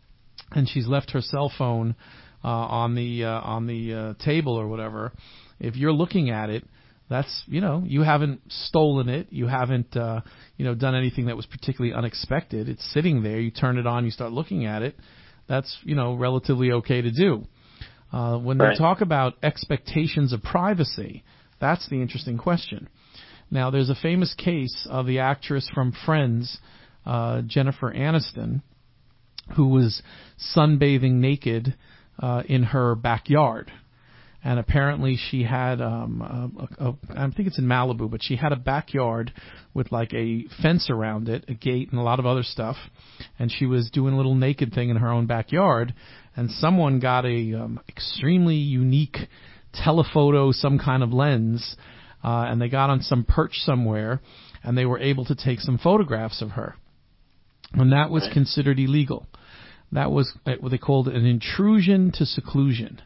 Speaker 5: and she's left her cell phone uh, on the uh, on the uh, table or whatever, if you're looking at it, that's, you know, you haven't stolen it, you haven't uh, you know done anything that was particularly unexpected. It's sitting there. You turn it on, you start looking at it. That's, you know, relatively okay to do. Uh, when
Speaker 6: right.
Speaker 5: they talk about expectations of privacy, that's the interesting question. Now, there's a famous case of the actress from Friends, uh, Jennifer Aniston, who was sunbathing naked uh, in her backyard. And apparently she had, um, a, a, I think it's in Malibu, but she had a backyard with like a fence around it, a gate, and a lot of other stuff. And she was doing a little naked thing in her own backyard. And someone got a um, extremely unique telephoto, some kind of lens, uh, and they got on some perch somewhere, and they were able to take some photographs of her. And that was considered illegal. That was what they called an intrusion to seclusion.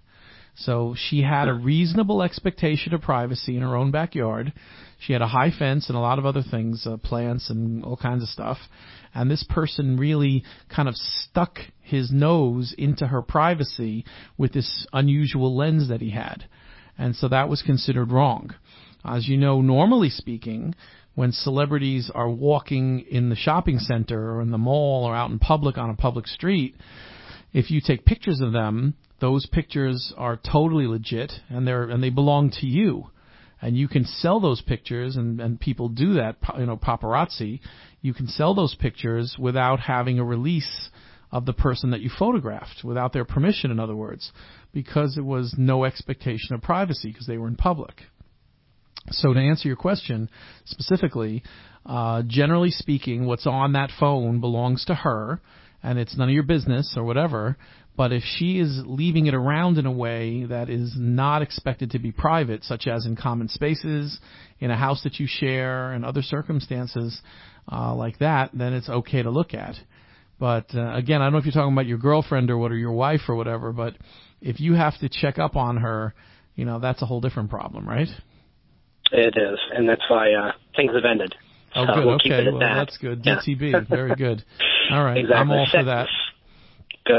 Speaker 5: So she had a reasonable expectation of privacy in her own backyard. She had a high fence and a lot of other things, uh, plants and all kinds of stuff. And this person really kind of stuck his nose into her privacy with this unusual lens that he had. And so that was considered wrong. As you know, normally speaking, when celebrities are walking in the shopping center or in the mall or out in public on a public street, if you take pictures of them, those pictures are totally legit and they're and they belong to you. And you can sell those pictures, and, and people do that, you know, paparazzi. You can sell those pictures without having a release of the person that you photographed, without their permission, in other words, because there was no expectation of privacy because they were in public. So to answer your question specifically, uh, generally speaking, what's on that phone belongs to her, and it's none of your business or whatever. But if she is leaving it around in a way that is not expected to be private, such as in common spaces, in a house that you share, and other circumstances uh, like that, then it's okay to look at. But uh, again, I don't know if you're talking about your girlfriend or what, or your wife or whatever, but if you have to check up on her, you know, that's a whole different problem, right?
Speaker 6: It is, and that's why uh, things have ended.
Speaker 5: Oh,
Speaker 6: so
Speaker 5: good.
Speaker 6: We'll
Speaker 5: okay,
Speaker 6: keep it at
Speaker 5: well,
Speaker 6: that.
Speaker 5: that's good.
Speaker 6: Yeah.
Speaker 5: D T B, very good. All right,
Speaker 6: exactly.
Speaker 5: I'm all for that.
Speaker 6: Good.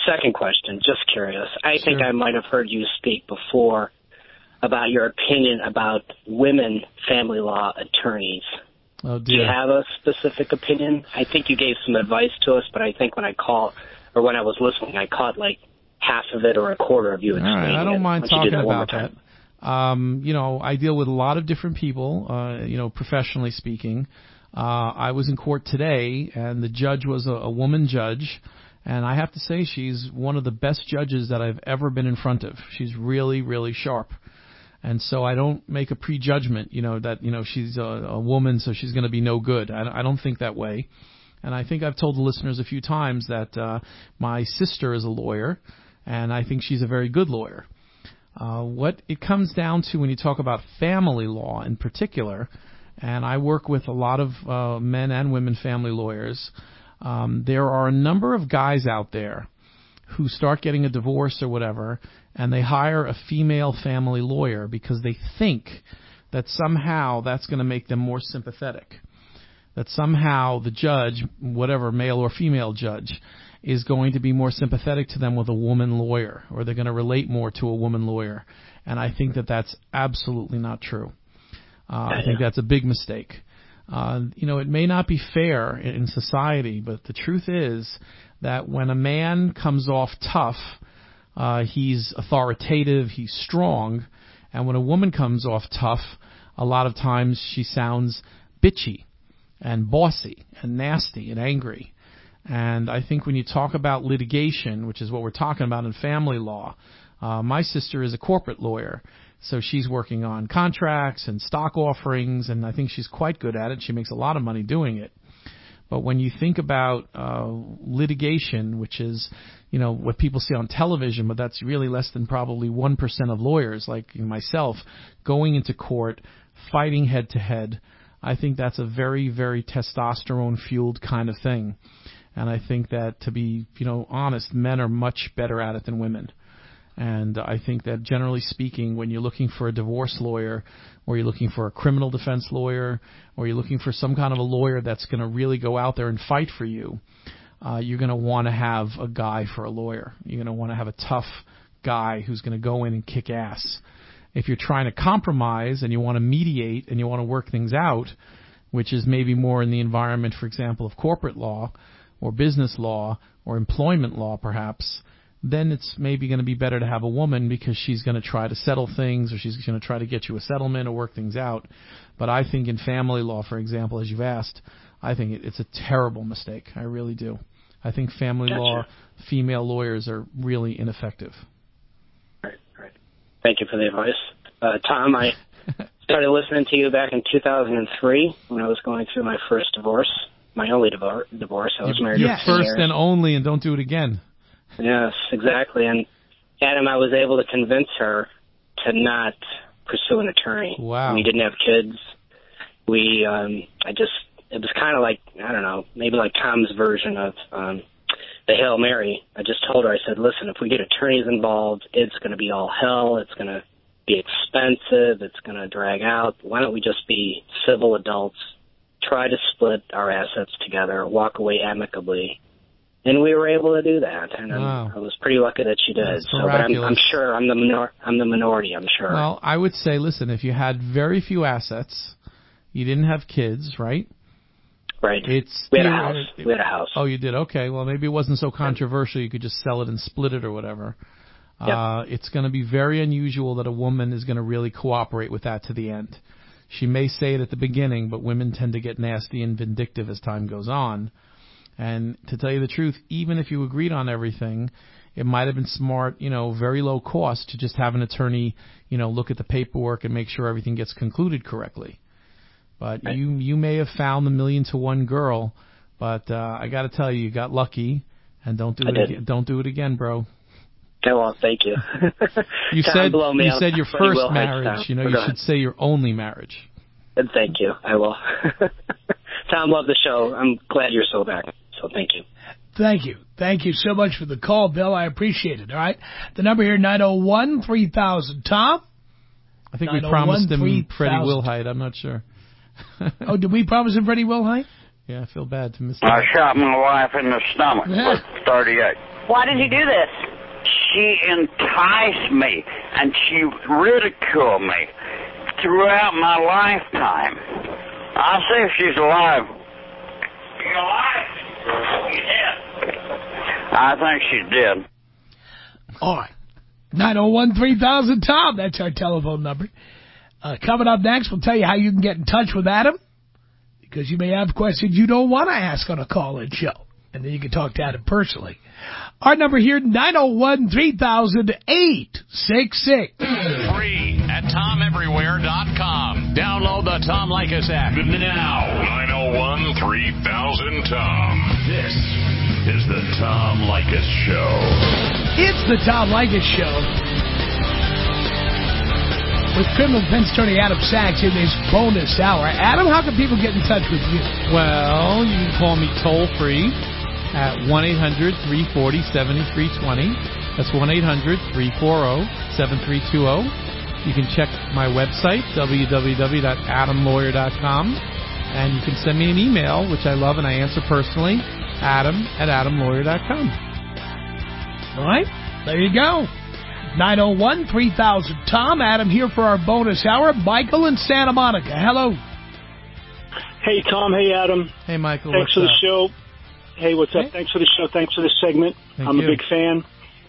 Speaker 6: second question, just curious. I
Speaker 5: Sure.
Speaker 6: think I might have heard you speak before about your opinion about women family law attorneys.
Speaker 5: Oh,
Speaker 6: Do you
Speaker 5: dear.
Speaker 6: have a specific opinion? I think you gave some advice to us, but I think when I call or when I was listening, I caught like half of it or a quarter of you
Speaker 5: All
Speaker 6: explaining
Speaker 5: right, I don't
Speaker 6: it.
Speaker 5: mind
Speaker 6: Why don't you do
Speaker 5: talking
Speaker 6: that one
Speaker 5: about
Speaker 6: more
Speaker 5: that.
Speaker 6: time?
Speaker 5: Um, you know, I deal with a lot of different people, uh, you know, professionally speaking. Uh, I was in court today, and the judge was a, a woman judge, and I have to say she's one of the best judges that I've ever been in front of. She's really, really sharp. And so I don't make a prejudgment, you know, that, you know, she's a, a woman, so she's going to be no good. I, I don't think that way. And I think I've told the listeners a few times that uh, my sister is a lawyer, and I think she's a very good lawyer. Uh, what it comes down to when you talk about family law in particular, and I work with a lot of uh, men and women family lawyers, um, there are a number of guys out there who start getting a divorce or whatever, and they hire a female family lawyer because they think that somehow that's going to make them more sympathetic, that somehow the judge, whatever, male or female judge, is going to be more sympathetic to them with a woman lawyer, or they're going to relate more to a woman lawyer. And I think that that's absolutely not true. Uh, I think that's a big mistake. Uh, you know, it may not be fair in, in society, but the truth is that when a man comes off tough, uh, he's authoritative, he's strong, and when a woman comes off tough, a lot of times she sounds bitchy and bossy and nasty and angry. And I think when you talk about litigation, which is what we're talking about in family law, uh, my sister is a corporate lawyer, so she's working on contracts and stock offerings, and I think she's quite good at it. She makes a lot of money doing it. But when you think about uh, litigation, which is, you know, what people see on television, but that's really less than probably one percent of lawyers, like myself, going into court, fighting head to head, I think that's a very, very testosterone-fueled kind of thing. And I think that, to be, you know, honest, men are much better at it than women. And I think that, generally speaking, when you're looking for a divorce lawyer, or you're looking for a criminal defense lawyer, or you're looking for some kind of a lawyer that's going to really go out there and fight for you, uh, you're going to want to have a guy for a lawyer. You're going to want to have a tough guy who's going to go in and kick ass. If you're trying to compromise and you want to mediate and you want to work things out, which is maybe more in the environment, for example, of corporate law or business law or employment law perhaps, then it's maybe going to be better to have a woman because she's going to try to settle things, or she's going to try to get you a settlement or work things out. But I think in family law, for example, as you've asked, I think it's a terrible mistake. I really do. I think family
Speaker 6: Gotcha.
Speaker 5: law, female lawyers are really ineffective.
Speaker 6: Right, right. Thank you for the advice. Uh, Tom, I started listening to you back in two thousand three when I was going through my first divorce, my only divor- divorce. I was married
Speaker 5: Your
Speaker 6: for ten
Speaker 5: first
Speaker 6: years.
Speaker 5: and only, and don't do it again.
Speaker 6: Yes, exactly. And Adam, I was able to convince her to not pursue an attorney.
Speaker 5: Wow.
Speaker 6: We didn't have kids. We, um, I just, it was kind of like, I don't know, maybe like Tom's version of um, the Hail Mary. I just told her, I said, listen, if we get attorneys involved, it's going to be all hell. It's going to be expensive. It's going to drag out. Why don't we just be civil adults, try to split our assets together, walk away amicably? And we were able to do that, and
Speaker 5: Wow.
Speaker 6: I was pretty lucky that she did.
Speaker 5: That's
Speaker 6: so, but I'm, I'm
Speaker 5: miraculous.
Speaker 6: sure I'm the minor- I'm the minority. I'm sure.
Speaker 5: Well, I would say, listen, if you had very few assets, you didn't have kids, right?
Speaker 6: right.
Speaker 5: It's
Speaker 6: we had a house. We had a house.
Speaker 5: Oh, you did? Okay. Well, maybe it wasn't so controversial. You could just sell it and split it or whatever.
Speaker 6: Yep.
Speaker 5: Uh, it's going to be very unusual that a woman is going to really cooperate with that to the end. She may say it at the beginning, but women tend to get nasty and vindictive as time goes on. And to tell you the truth, even if you agreed on everything, it might have been smart, you know, very low cost to just have an attorney, you know, look at the paperwork and make sure everything gets concluded correctly. But
Speaker 6: right.
Speaker 5: you you may have found the million to one girl, but uh, I got to tell you, you got lucky, and don't do
Speaker 6: I
Speaker 5: it
Speaker 6: did.
Speaker 5: again. Don't do it again, bro.
Speaker 6: Okay, well, thank you.
Speaker 5: You
Speaker 6: Tom,
Speaker 5: said
Speaker 6: blow me
Speaker 5: you
Speaker 6: out.
Speaker 5: said your
Speaker 6: Freddie
Speaker 5: first
Speaker 6: Will Heights,
Speaker 5: marriage.
Speaker 6: Tom.
Speaker 5: You know,
Speaker 6: Go
Speaker 5: you
Speaker 6: ahead.
Speaker 5: should say your only marriage.
Speaker 6: And thank you. I will. Tom, love the show. I'm glad you're so back. So thank you.
Speaker 4: Thank you. Thank you so much for the call, Bill. I appreciate it. All right. The number here, nine oh one, three thousand. Tom?
Speaker 5: I think we promised him Freddie
Speaker 4: thousand.
Speaker 5: Wilhite. I'm not sure.
Speaker 4: Oh, did we promise him Freddie Wilhite?
Speaker 5: Yeah, I feel bad to miss
Speaker 7: I
Speaker 5: that.
Speaker 7: shot my wife in the stomach
Speaker 4: Yeah.
Speaker 7: with thirty-eight. Why did you do this?
Speaker 8: She enticed me, and she ridiculed me throughout my lifetime. I'll see if she's alive. She's alive? Yeah. I think she's dead.
Speaker 4: All right. nine oh one, three thousand, Tom. That's our telephone number. Uh, coming up next, we'll tell you how you can get in touch with Adam, because you may have questions you don't want to ask on a call-in show. And then you can talk to Adam personally. Our number here, nine oh one, three thousand, eight six six.
Speaker 1: Free at tom everywhere dot com. Download the Tom Leykis app now. nine oh one, three thousand, Tom. This is the Tom Leykis Show.
Speaker 4: It's the Tom Leykis Show. With criminal defense attorney Adam Sachs in this bonus hour. Adam, how can people get in touch with you?
Speaker 5: Well, you can call me toll-free at one eight hundred, three four zero, seven three two zero. That's one eight hundred, three four zero, seven three two zero. You can check my website, w w w dot adam lawyer dot com. And you can send me an email, which I love and I answer personally, adam at adam lawyer dot com.
Speaker 4: All right, there you go. nine oh one, three thousand, Tom. Adam here for our bonus hour. Michael in Santa Monica. Hello.
Speaker 9: Hey, Tom. Hey, Adam.
Speaker 5: Hey, Michael.
Speaker 9: Thanks for the
Speaker 5: up?
Speaker 9: show. Hey, what's
Speaker 5: hey.
Speaker 9: up? Thanks for the show. Thanks for this segment.
Speaker 5: Thank
Speaker 9: I'm
Speaker 5: you.
Speaker 9: a big fan.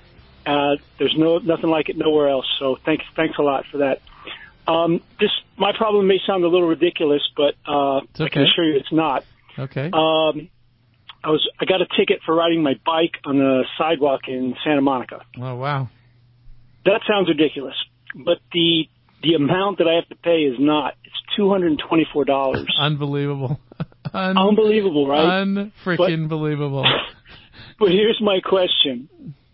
Speaker 9: Uh, there's no nothing like it nowhere else. So thanks, thanks a lot for that. Um, this my problem may sound a little ridiculous, but uh,
Speaker 5: okay.
Speaker 9: I can assure you it's not.
Speaker 5: Okay.
Speaker 9: Um, I was I got a ticket for riding my bike on the sidewalk in Santa Monica.
Speaker 5: Oh wow.
Speaker 9: That sounds ridiculous, but the the amount that I have to pay is not. It's two hundred and twenty-four dollars.
Speaker 5: Unbelievable. Un-
Speaker 9: Unbelievable, right?
Speaker 5: Un-freaking believable.
Speaker 9: But here's my question.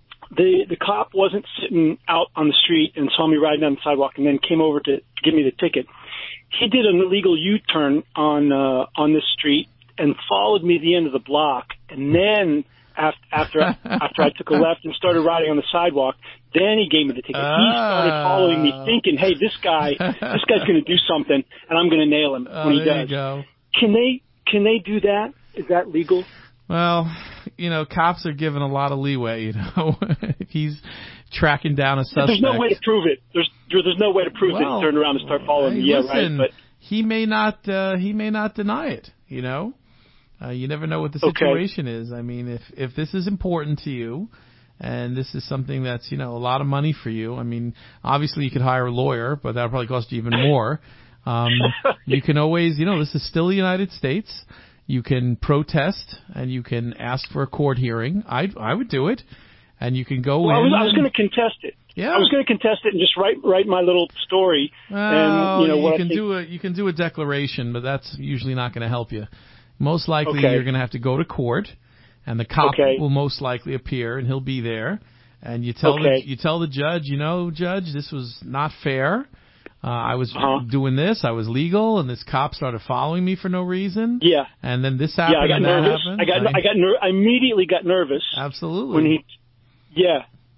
Speaker 9: The the cop wasn't sitting out on the street and saw me riding down the sidewalk and then came over to, to give me the ticket. He did an illegal U-turn on uh, on this street and followed me to the end of the block. And then after after, after I took a left and started riding on the sidewalk, then he gave me the ticket.
Speaker 5: Uh,
Speaker 9: he started following me thinking, hey, this guy, this guy's going to do something and I'm going to nail him
Speaker 5: oh,
Speaker 9: when he
Speaker 5: there
Speaker 9: does.
Speaker 5: You go.
Speaker 9: Can they can they do that? Is that legal?
Speaker 5: Well, you know, cops are given a lot of leeway, you know, if he's tracking down a suspect.
Speaker 9: There's no way to prove it. There's there's no way to prove
Speaker 5: well,
Speaker 9: that he turned around and started following
Speaker 5: hey,
Speaker 9: me. Yeah,
Speaker 5: listen,
Speaker 9: right. But
Speaker 5: he may not uh, he may not deny it, you know. Uh, you never know what the situation okay. is. I mean, if if this is important to you and this is something that's, you know, a lot of money for you, I mean, obviously you could hire a lawyer, but that would probably cost you even more. Um, you can always, you know, this is still the United States. You can protest and you can ask for a court hearing. I I would do it, and you can go
Speaker 9: well,
Speaker 5: in.
Speaker 9: I was, I was
Speaker 5: and,
Speaker 9: going to contest it.
Speaker 5: Yeah,
Speaker 9: I was going to contest it and just write write my little story.
Speaker 5: Well,
Speaker 9: and you know what
Speaker 5: you can
Speaker 9: I think...
Speaker 5: do a you can do a declaration, but that's usually not going to help you. Most likely,
Speaker 9: okay.
Speaker 5: you're going to have to go to court, and the cop
Speaker 9: okay.
Speaker 5: will most likely appear, and he'll be there. And you tell
Speaker 9: okay.
Speaker 5: the, you tell the judge, you know, judge, this was not fair. Uh, I was
Speaker 9: uh-huh.
Speaker 5: doing this. I was legal, and this cop started following me for no reason.
Speaker 9: Yeah.
Speaker 5: And then this happened.
Speaker 9: Yeah, I got
Speaker 5: and
Speaker 9: nervous.
Speaker 5: That happened.
Speaker 9: I got
Speaker 5: I,
Speaker 9: I got ner- I immediately got nervous.
Speaker 5: Absolutely.
Speaker 9: When he, yeah.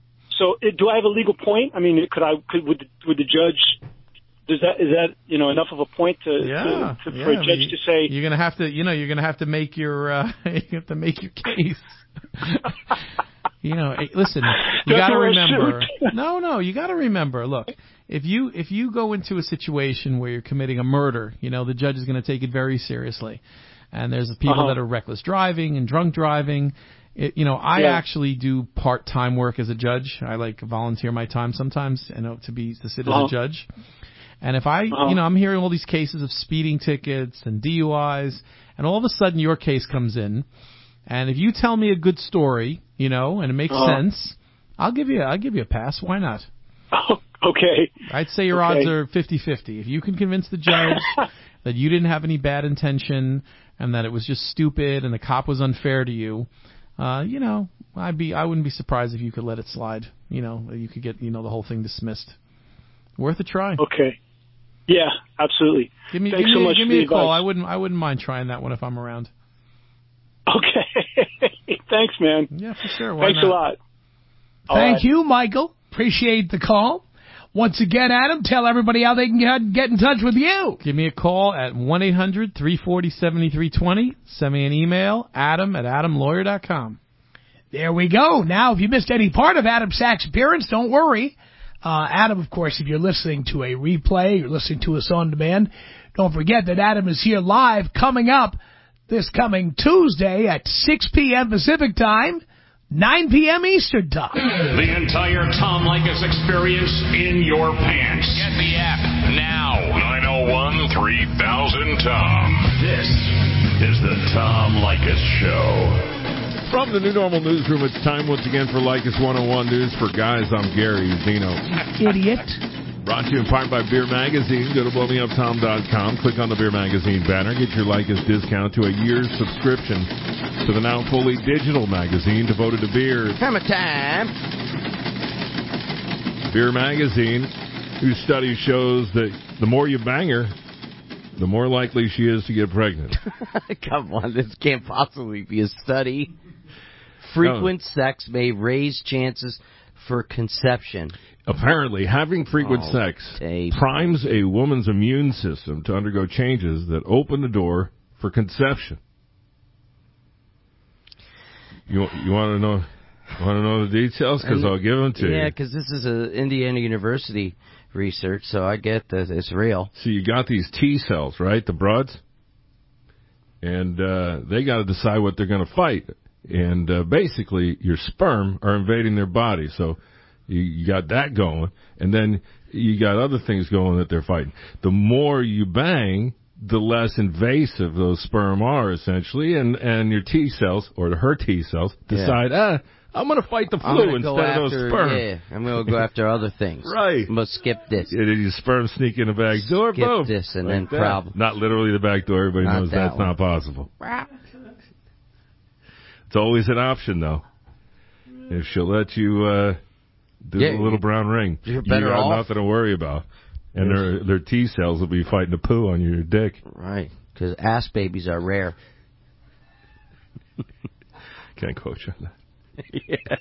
Speaker 9: So uh, do I have a legal point? I mean, could I could would the, would the judge? Does that is that you know enough of a point to,
Speaker 5: yeah,
Speaker 9: to, to
Speaker 5: yeah,
Speaker 9: for a judge
Speaker 5: you,
Speaker 9: to say
Speaker 5: you're gonna have to you know you're gonna have to make your uh, you have to make your case. You know, listen, you got to remember. No, no, you got to remember. Look, if you if you go into a situation where you're committing a murder, you know, the judge is going to take it very seriously. And there's people
Speaker 9: uh-huh.
Speaker 5: that are reckless driving and drunk driving. It, you know, I
Speaker 9: yeah.
Speaker 5: actually do part-time work as a judge. I like volunteer my time sometimes, you know, to be to sit
Speaker 9: uh-huh.
Speaker 5: as a judge. And if I,
Speaker 9: uh-huh.
Speaker 5: you know, I'm hearing all these cases of speeding tickets and D U Is, and all of a sudden your case comes in. And if you tell me a good story, you know, and it makes
Speaker 9: uh-huh.
Speaker 5: sense, I'll give you I'll give you a pass. Why not?
Speaker 9: Oh, okay.
Speaker 5: I'd say your
Speaker 9: okay.
Speaker 5: odds are fifty-fifty. If you can convince the judge that you didn't have any bad intention and that it was just stupid and the cop was unfair to you, uh, you know, I'd be I wouldn't be surprised if you could let it slide. You know, you could get, you know, the whole thing dismissed. Worth a try.
Speaker 9: Okay. Yeah, absolutely.
Speaker 5: Give me
Speaker 9: Thanks
Speaker 5: give
Speaker 9: so
Speaker 5: me,
Speaker 9: much
Speaker 5: give
Speaker 9: for
Speaker 5: me
Speaker 9: the
Speaker 5: a call.
Speaker 9: advice.
Speaker 5: I wouldn't I wouldn't mind trying that one if I'm around.
Speaker 9: Okay. Thanks, man.
Speaker 5: Yeah, for sure. Why
Speaker 9: Thanks
Speaker 5: not?
Speaker 9: a lot. All
Speaker 4: Thank
Speaker 9: right.
Speaker 4: you, Michael. Appreciate the call. Once again, Adam, tell everybody how they can get, get in touch with you.
Speaker 5: Give me a call at one eight hundred, three four zero, seven three two zero. Send me an email, adam at adam lawyer dot com.
Speaker 4: There we go. Now, if you missed any part of Adam Sack's appearance, don't worry. Uh, Adam, of course, if you're listening to a replay, you're listening to us on demand, don't forget that Adam is here live coming up this coming Tuesday at six p.m. Pacific Time, nine p.m. Eastern Time.
Speaker 1: The entire Tom Leykis experience in your pants. Get the app now. nine oh one, three thousand, Tom. This is the Tom Leykis Show.
Speaker 3: From the New Normal Newsroom, it's time once again for Leykis one oh one News for Guys. I'm Gary Zeno.
Speaker 4: Idiot.
Speaker 3: Brought to you in part by Beer Magazine. Go to blow me up tom dot com. Click on the Beer Magazine banner. Get your Leykis discount to a year's subscription to the now fully digital magazine devoted to beer.
Speaker 7: Hammer time.
Speaker 3: Beer Magazine, whose study shows that the more you bang her, the more likely she is to get pregnant.
Speaker 7: Come on, this can't possibly be a study. Frequent no. sex may raise chances for conception.
Speaker 3: Apparently, having frequent oh, sex tape. primes a woman's immune system to undergo changes that open the door for conception. You you want to know want to know the details? Because I'll give them to
Speaker 7: yeah,
Speaker 3: you.
Speaker 7: Yeah, because this is a Indiana University research, so I get that it's real.
Speaker 3: So you got these T cells, right? The broads, and uh, they got to decide what they're going to fight. And uh, basically, your sperm are invading their body. So you, you got that going. And then you got other things going that they're fighting. The more you bang, the less invasive those sperm are, essentially. And, and your T cells, or her T cells, decide, yeah. ah, I'm going to fight the flu instead
Speaker 7: after,
Speaker 3: of those sperm.
Speaker 7: Yeah, I'm going to go after other things.
Speaker 3: Right.
Speaker 7: I'm going to skip this.
Speaker 3: Yeah, did your sperm sneak in the back door?
Speaker 7: Skip
Speaker 3: Boom.
Speaker 7: this and
Speaker 3: like
Speaker 7: then
Speaker 3: that.
Speaker 7: problem.
Speaker 3: Not literally the back door. Everybody
Speaker 7: not
Speaker 3: knows
Speaker 7: that
Speaker 3: that's
Speaker 7: one.
Speaker 3: not possible. It's always an option, though. If she'll let you uh, do
Speaker 7: yeah,
Speaker 3: the little brown ring,
Speaker 7: you're better
Speaker 3: you got
Speaker 7: off.
Speaker 3: nothing to worry about. And yes. their their T cells will be fighting the poo on your dick.
Speaker 7: Right, because ass babies are rare.
Speaker 3: Can't quote you on that.
Speaker 7: Yes.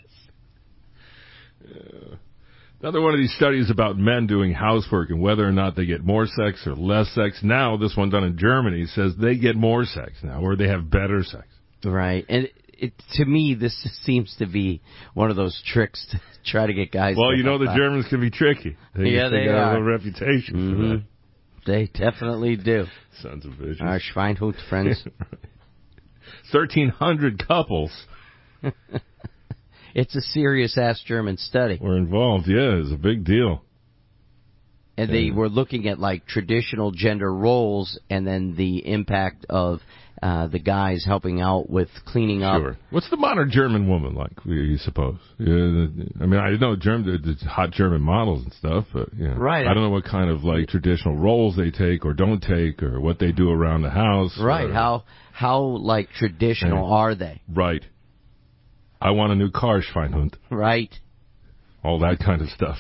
Speaker 3: Uh, another one of these studies about men doing housework and whether or not they get more sex or less sex. Now, this one done in Germany says they get more sex now, or they have better sex.
Speaker 7: Right, and it, to me, this seems to be one of those tricks to try to get guys.
Speaker 3: Well,
Speaker 7: to
Speaker 3: you know the
Speaker 7: out.
Speaker 3: Germans can be tricky. They,
Speaker 7: yeah, they,
Speaker 3: they got
Speaker 7: are.
Speaker 3: a little reputation
Speaker 7: mm-hmm.
Speaker 3: for that.
Speaker 7: They definitely do.
Speaker 3: Sons of bitches.
Speaker 7: Our Schweinhut friends.
Speaker 3: thirteen hundred couples.
Speaker 7: It's a serious-ass German study.
Speaker 3: We're involved, yeah. It's a big deal.
Speaker 7: And they were looking at, like, traditional gender roles and then the impact of uh, the guys helping out with cleaning up.
Speaker 3: Sure. What's the modern German woman like, you suppose? Yeah, I mean, I know German, there's hot German models and stuff, but you know,
Speaker 7: right.
Speaker 3: I don't know what kind of, like, traditional roles they take or don't take or what they do around the house.
Speaker 7: Right.
Speaker 3: Or,
Speaker 7: how, how like, traditional
Speaker 3: and,
Speaker 7: are they?
Speaker 3: Right. I want a new car, Schweinhund.
Speaker 7: Right.
Speaker 3: All that kind of stuff.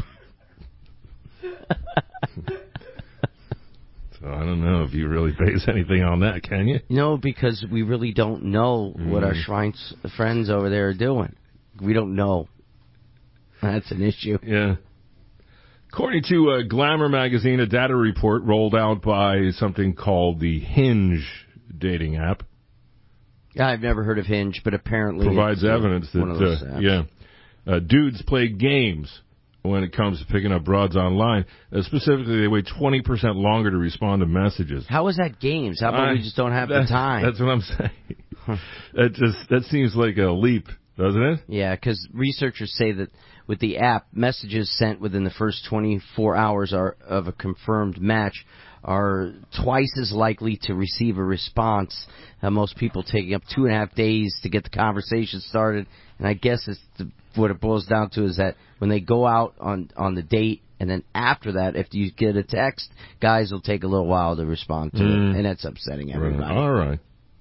Speaker 3: So I don't know if you really base anything on that, can you?
Speaker 7: No, because we really don't know mm. what our Schwein's friends over there are doing. We don't know. That's an issue.
Speaker 3: Yeah. According to uh, Glamour magazine, a data report rolled out by something called the Hinge dating app.
Speaker 7: Yeah, I've never heard of Hinge, but apparently
Speaker 3: provides
Speaker 7: it's
Speaker 3: evidence that
Speaker 7: one of those
Speaker 3: uh, yeah, uh, dudes play games when it comes to picking up broads online. Uh, specifically, they wait twenty percent longer to respond to messages.
Speaker 7: How is that games? How about I, we just don't have the time?
Speaker 3: That's what I'm saying. that just that seems like a leap, doesn't it?
Speaker 7: Yeah, because researchers say that with the app, messages sent within the first twenty-four hours are, of a confirmed match are twice as likely to receive a response. Uh, most people taking up two and a half days to get the conversation started. And I guess it's the, what it boils down to is that when they go out on, on the date, and then after that, if you get a text, guys will take a little while to respond to mm. it. And that's upsetting everybody.
Speaker 3: Right. All right.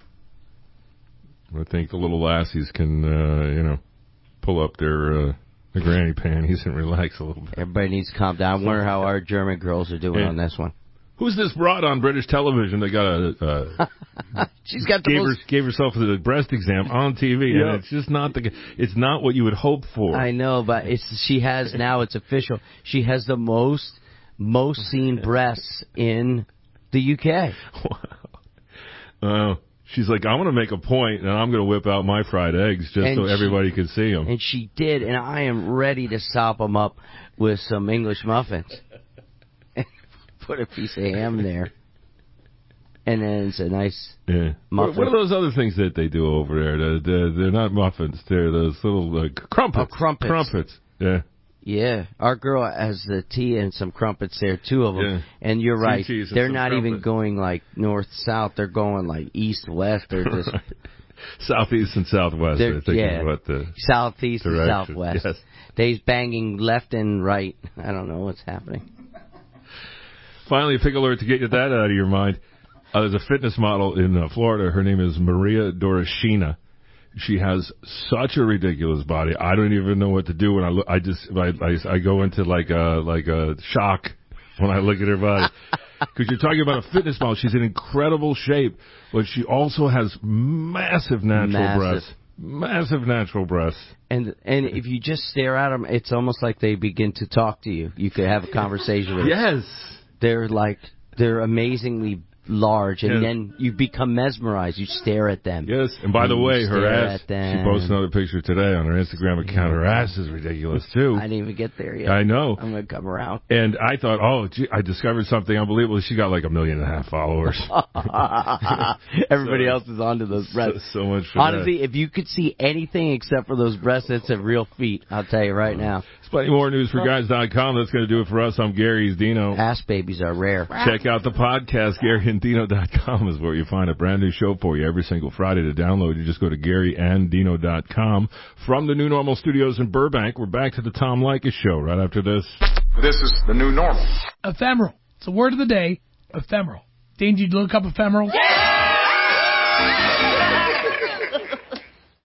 Speaker 3: I think the little lassies can, uh, you know, pull up their... Uh The granny panties and relax a little bit.
Speaker 7: Everybody needs to calm down. I wonder how our German girls are doing
Speaker 3: yeah.
Speaker 7: on this one.
Speaker 3: Who's this broad on British television that got a... Uh,
Speaker 7: She's got the
Speaker 3: gave,
Speaker 7: most...
Speaker 3: her, gave herself a breast exam on T V, yeah. and it's just not the... It's not what you would hope for.
Speaker 7: I know, but it's she has now, it's official, she has the most, most seen breasts in the U K.
Speaker 3: Wow. Uh, She's like, I want to make a point, and I'm going to whip out my fried eggs just
Speaker 7: And
Speaker 3: so
Speaker 7: she-
Speaker 3: everybody can see them.
Speaker 7: And she did, and I am ready to sop them up with some English muffins. Put a piece of ham there. And then it's a nice
Speaker 3: Yeah.
Speaker 7: muffin.
Speaker 3: What are those other things that they do over there? The, the, they're not muffins. They're those little uh, crumpets.
Speaker 7: Oh, crumpets.
Speaker 3: Crumpets. Yeah.
Speaker 7: Yeah, our girl has the tea and some crumpets there, two of them.
Speaker 3: Yeah.
Speaker 7: And you're
Speaker 3: Tea
Speaker 7: right,
Speaker 3: cheese and
Speaker 7: they're
Speaker 3: some
Speaker 7: not even
Speaker 3: crumpets.
Speaker 7: going like north south. They're going like east west. They're just
Speaker 3: Right. Southeast and southwest,
Speaker 7: They're-
Speaker 3: I think
Speaker 7: yeah.
Speaker 3: is what the
Speaker 7: southeast and
Speaker 3: direction.
Speaker 7: southwest.
Speaker 3: Yes.
Speaker 7: They's banging left and right. I don't know what's happening.
Speaker 3: Finally, a pick alert to get that out of your mind. Uh, there's a fitness model in uh, Florida. Her name is Maria Dorashina. She has such a ridiculous body. I don't even know what to do when I look. I just I, I, I go into like a like a shock when I look at her body. Because you're talking about a fitness model. She's in incredible shape, but she also has massive natural
Speaker 7: Massive.
Speaker 3: breasts. Massive natural breasts.
Speaker 7: And and if you just stare at them, it's almost like they begin to talk to you. You could have a conversation with them.
Speaker 3: Yes.
Speaker 7: They're like, they're amazingly large, and
Speaker 3: Yes.
Speaker 7: then you become mesmerized. You stare at them.
Speaker 3: Yes, and by the
Speaker 7: You
Speaker 3: way, her
Speaker 7: stare
Speaker 3: ass,
Speaker 7: at them.
Speaker 3: she posted another picture today on her Instagram account. Her ass is ridiculous, too.
Speaker 7: I didn't even get there yet.
Speaker 3: I know.
Speaker 7: I'm going to come around.
Speaker 3: And I thought, oh, gee, I discovered something unbelievable. She got like a million and a half followers.
Speaker 7: Everybody
Speaker 3: So-
Speaker 7: else is onto those breasts.
Speaker 3: So, so much for
Speaker 7: Honestly, if you could see anything except for those breasts, it's a real feat. I'll tell you right now.
Speaker 3: that. There's plenty more news for guys dot com. That's going to do it for us. I'm Gary. He's Dino.
Speaker 7: Ass babies are rare.
Speaker 3: Check out the podcast. Gary and Dino dot com is where you find a brand new show for you every single Friday to download. You just go to Gary and Dino dot com. From the New Normal Studios in Burbank, we're back to the Tom Leykis Show right after this.
Speaker 10: This is the new normal.
Speaker 4: Ephemeral. It's the word of the day. Ephemeral. Dean, did you look up ephemeral?
Speaker 1: Yeah!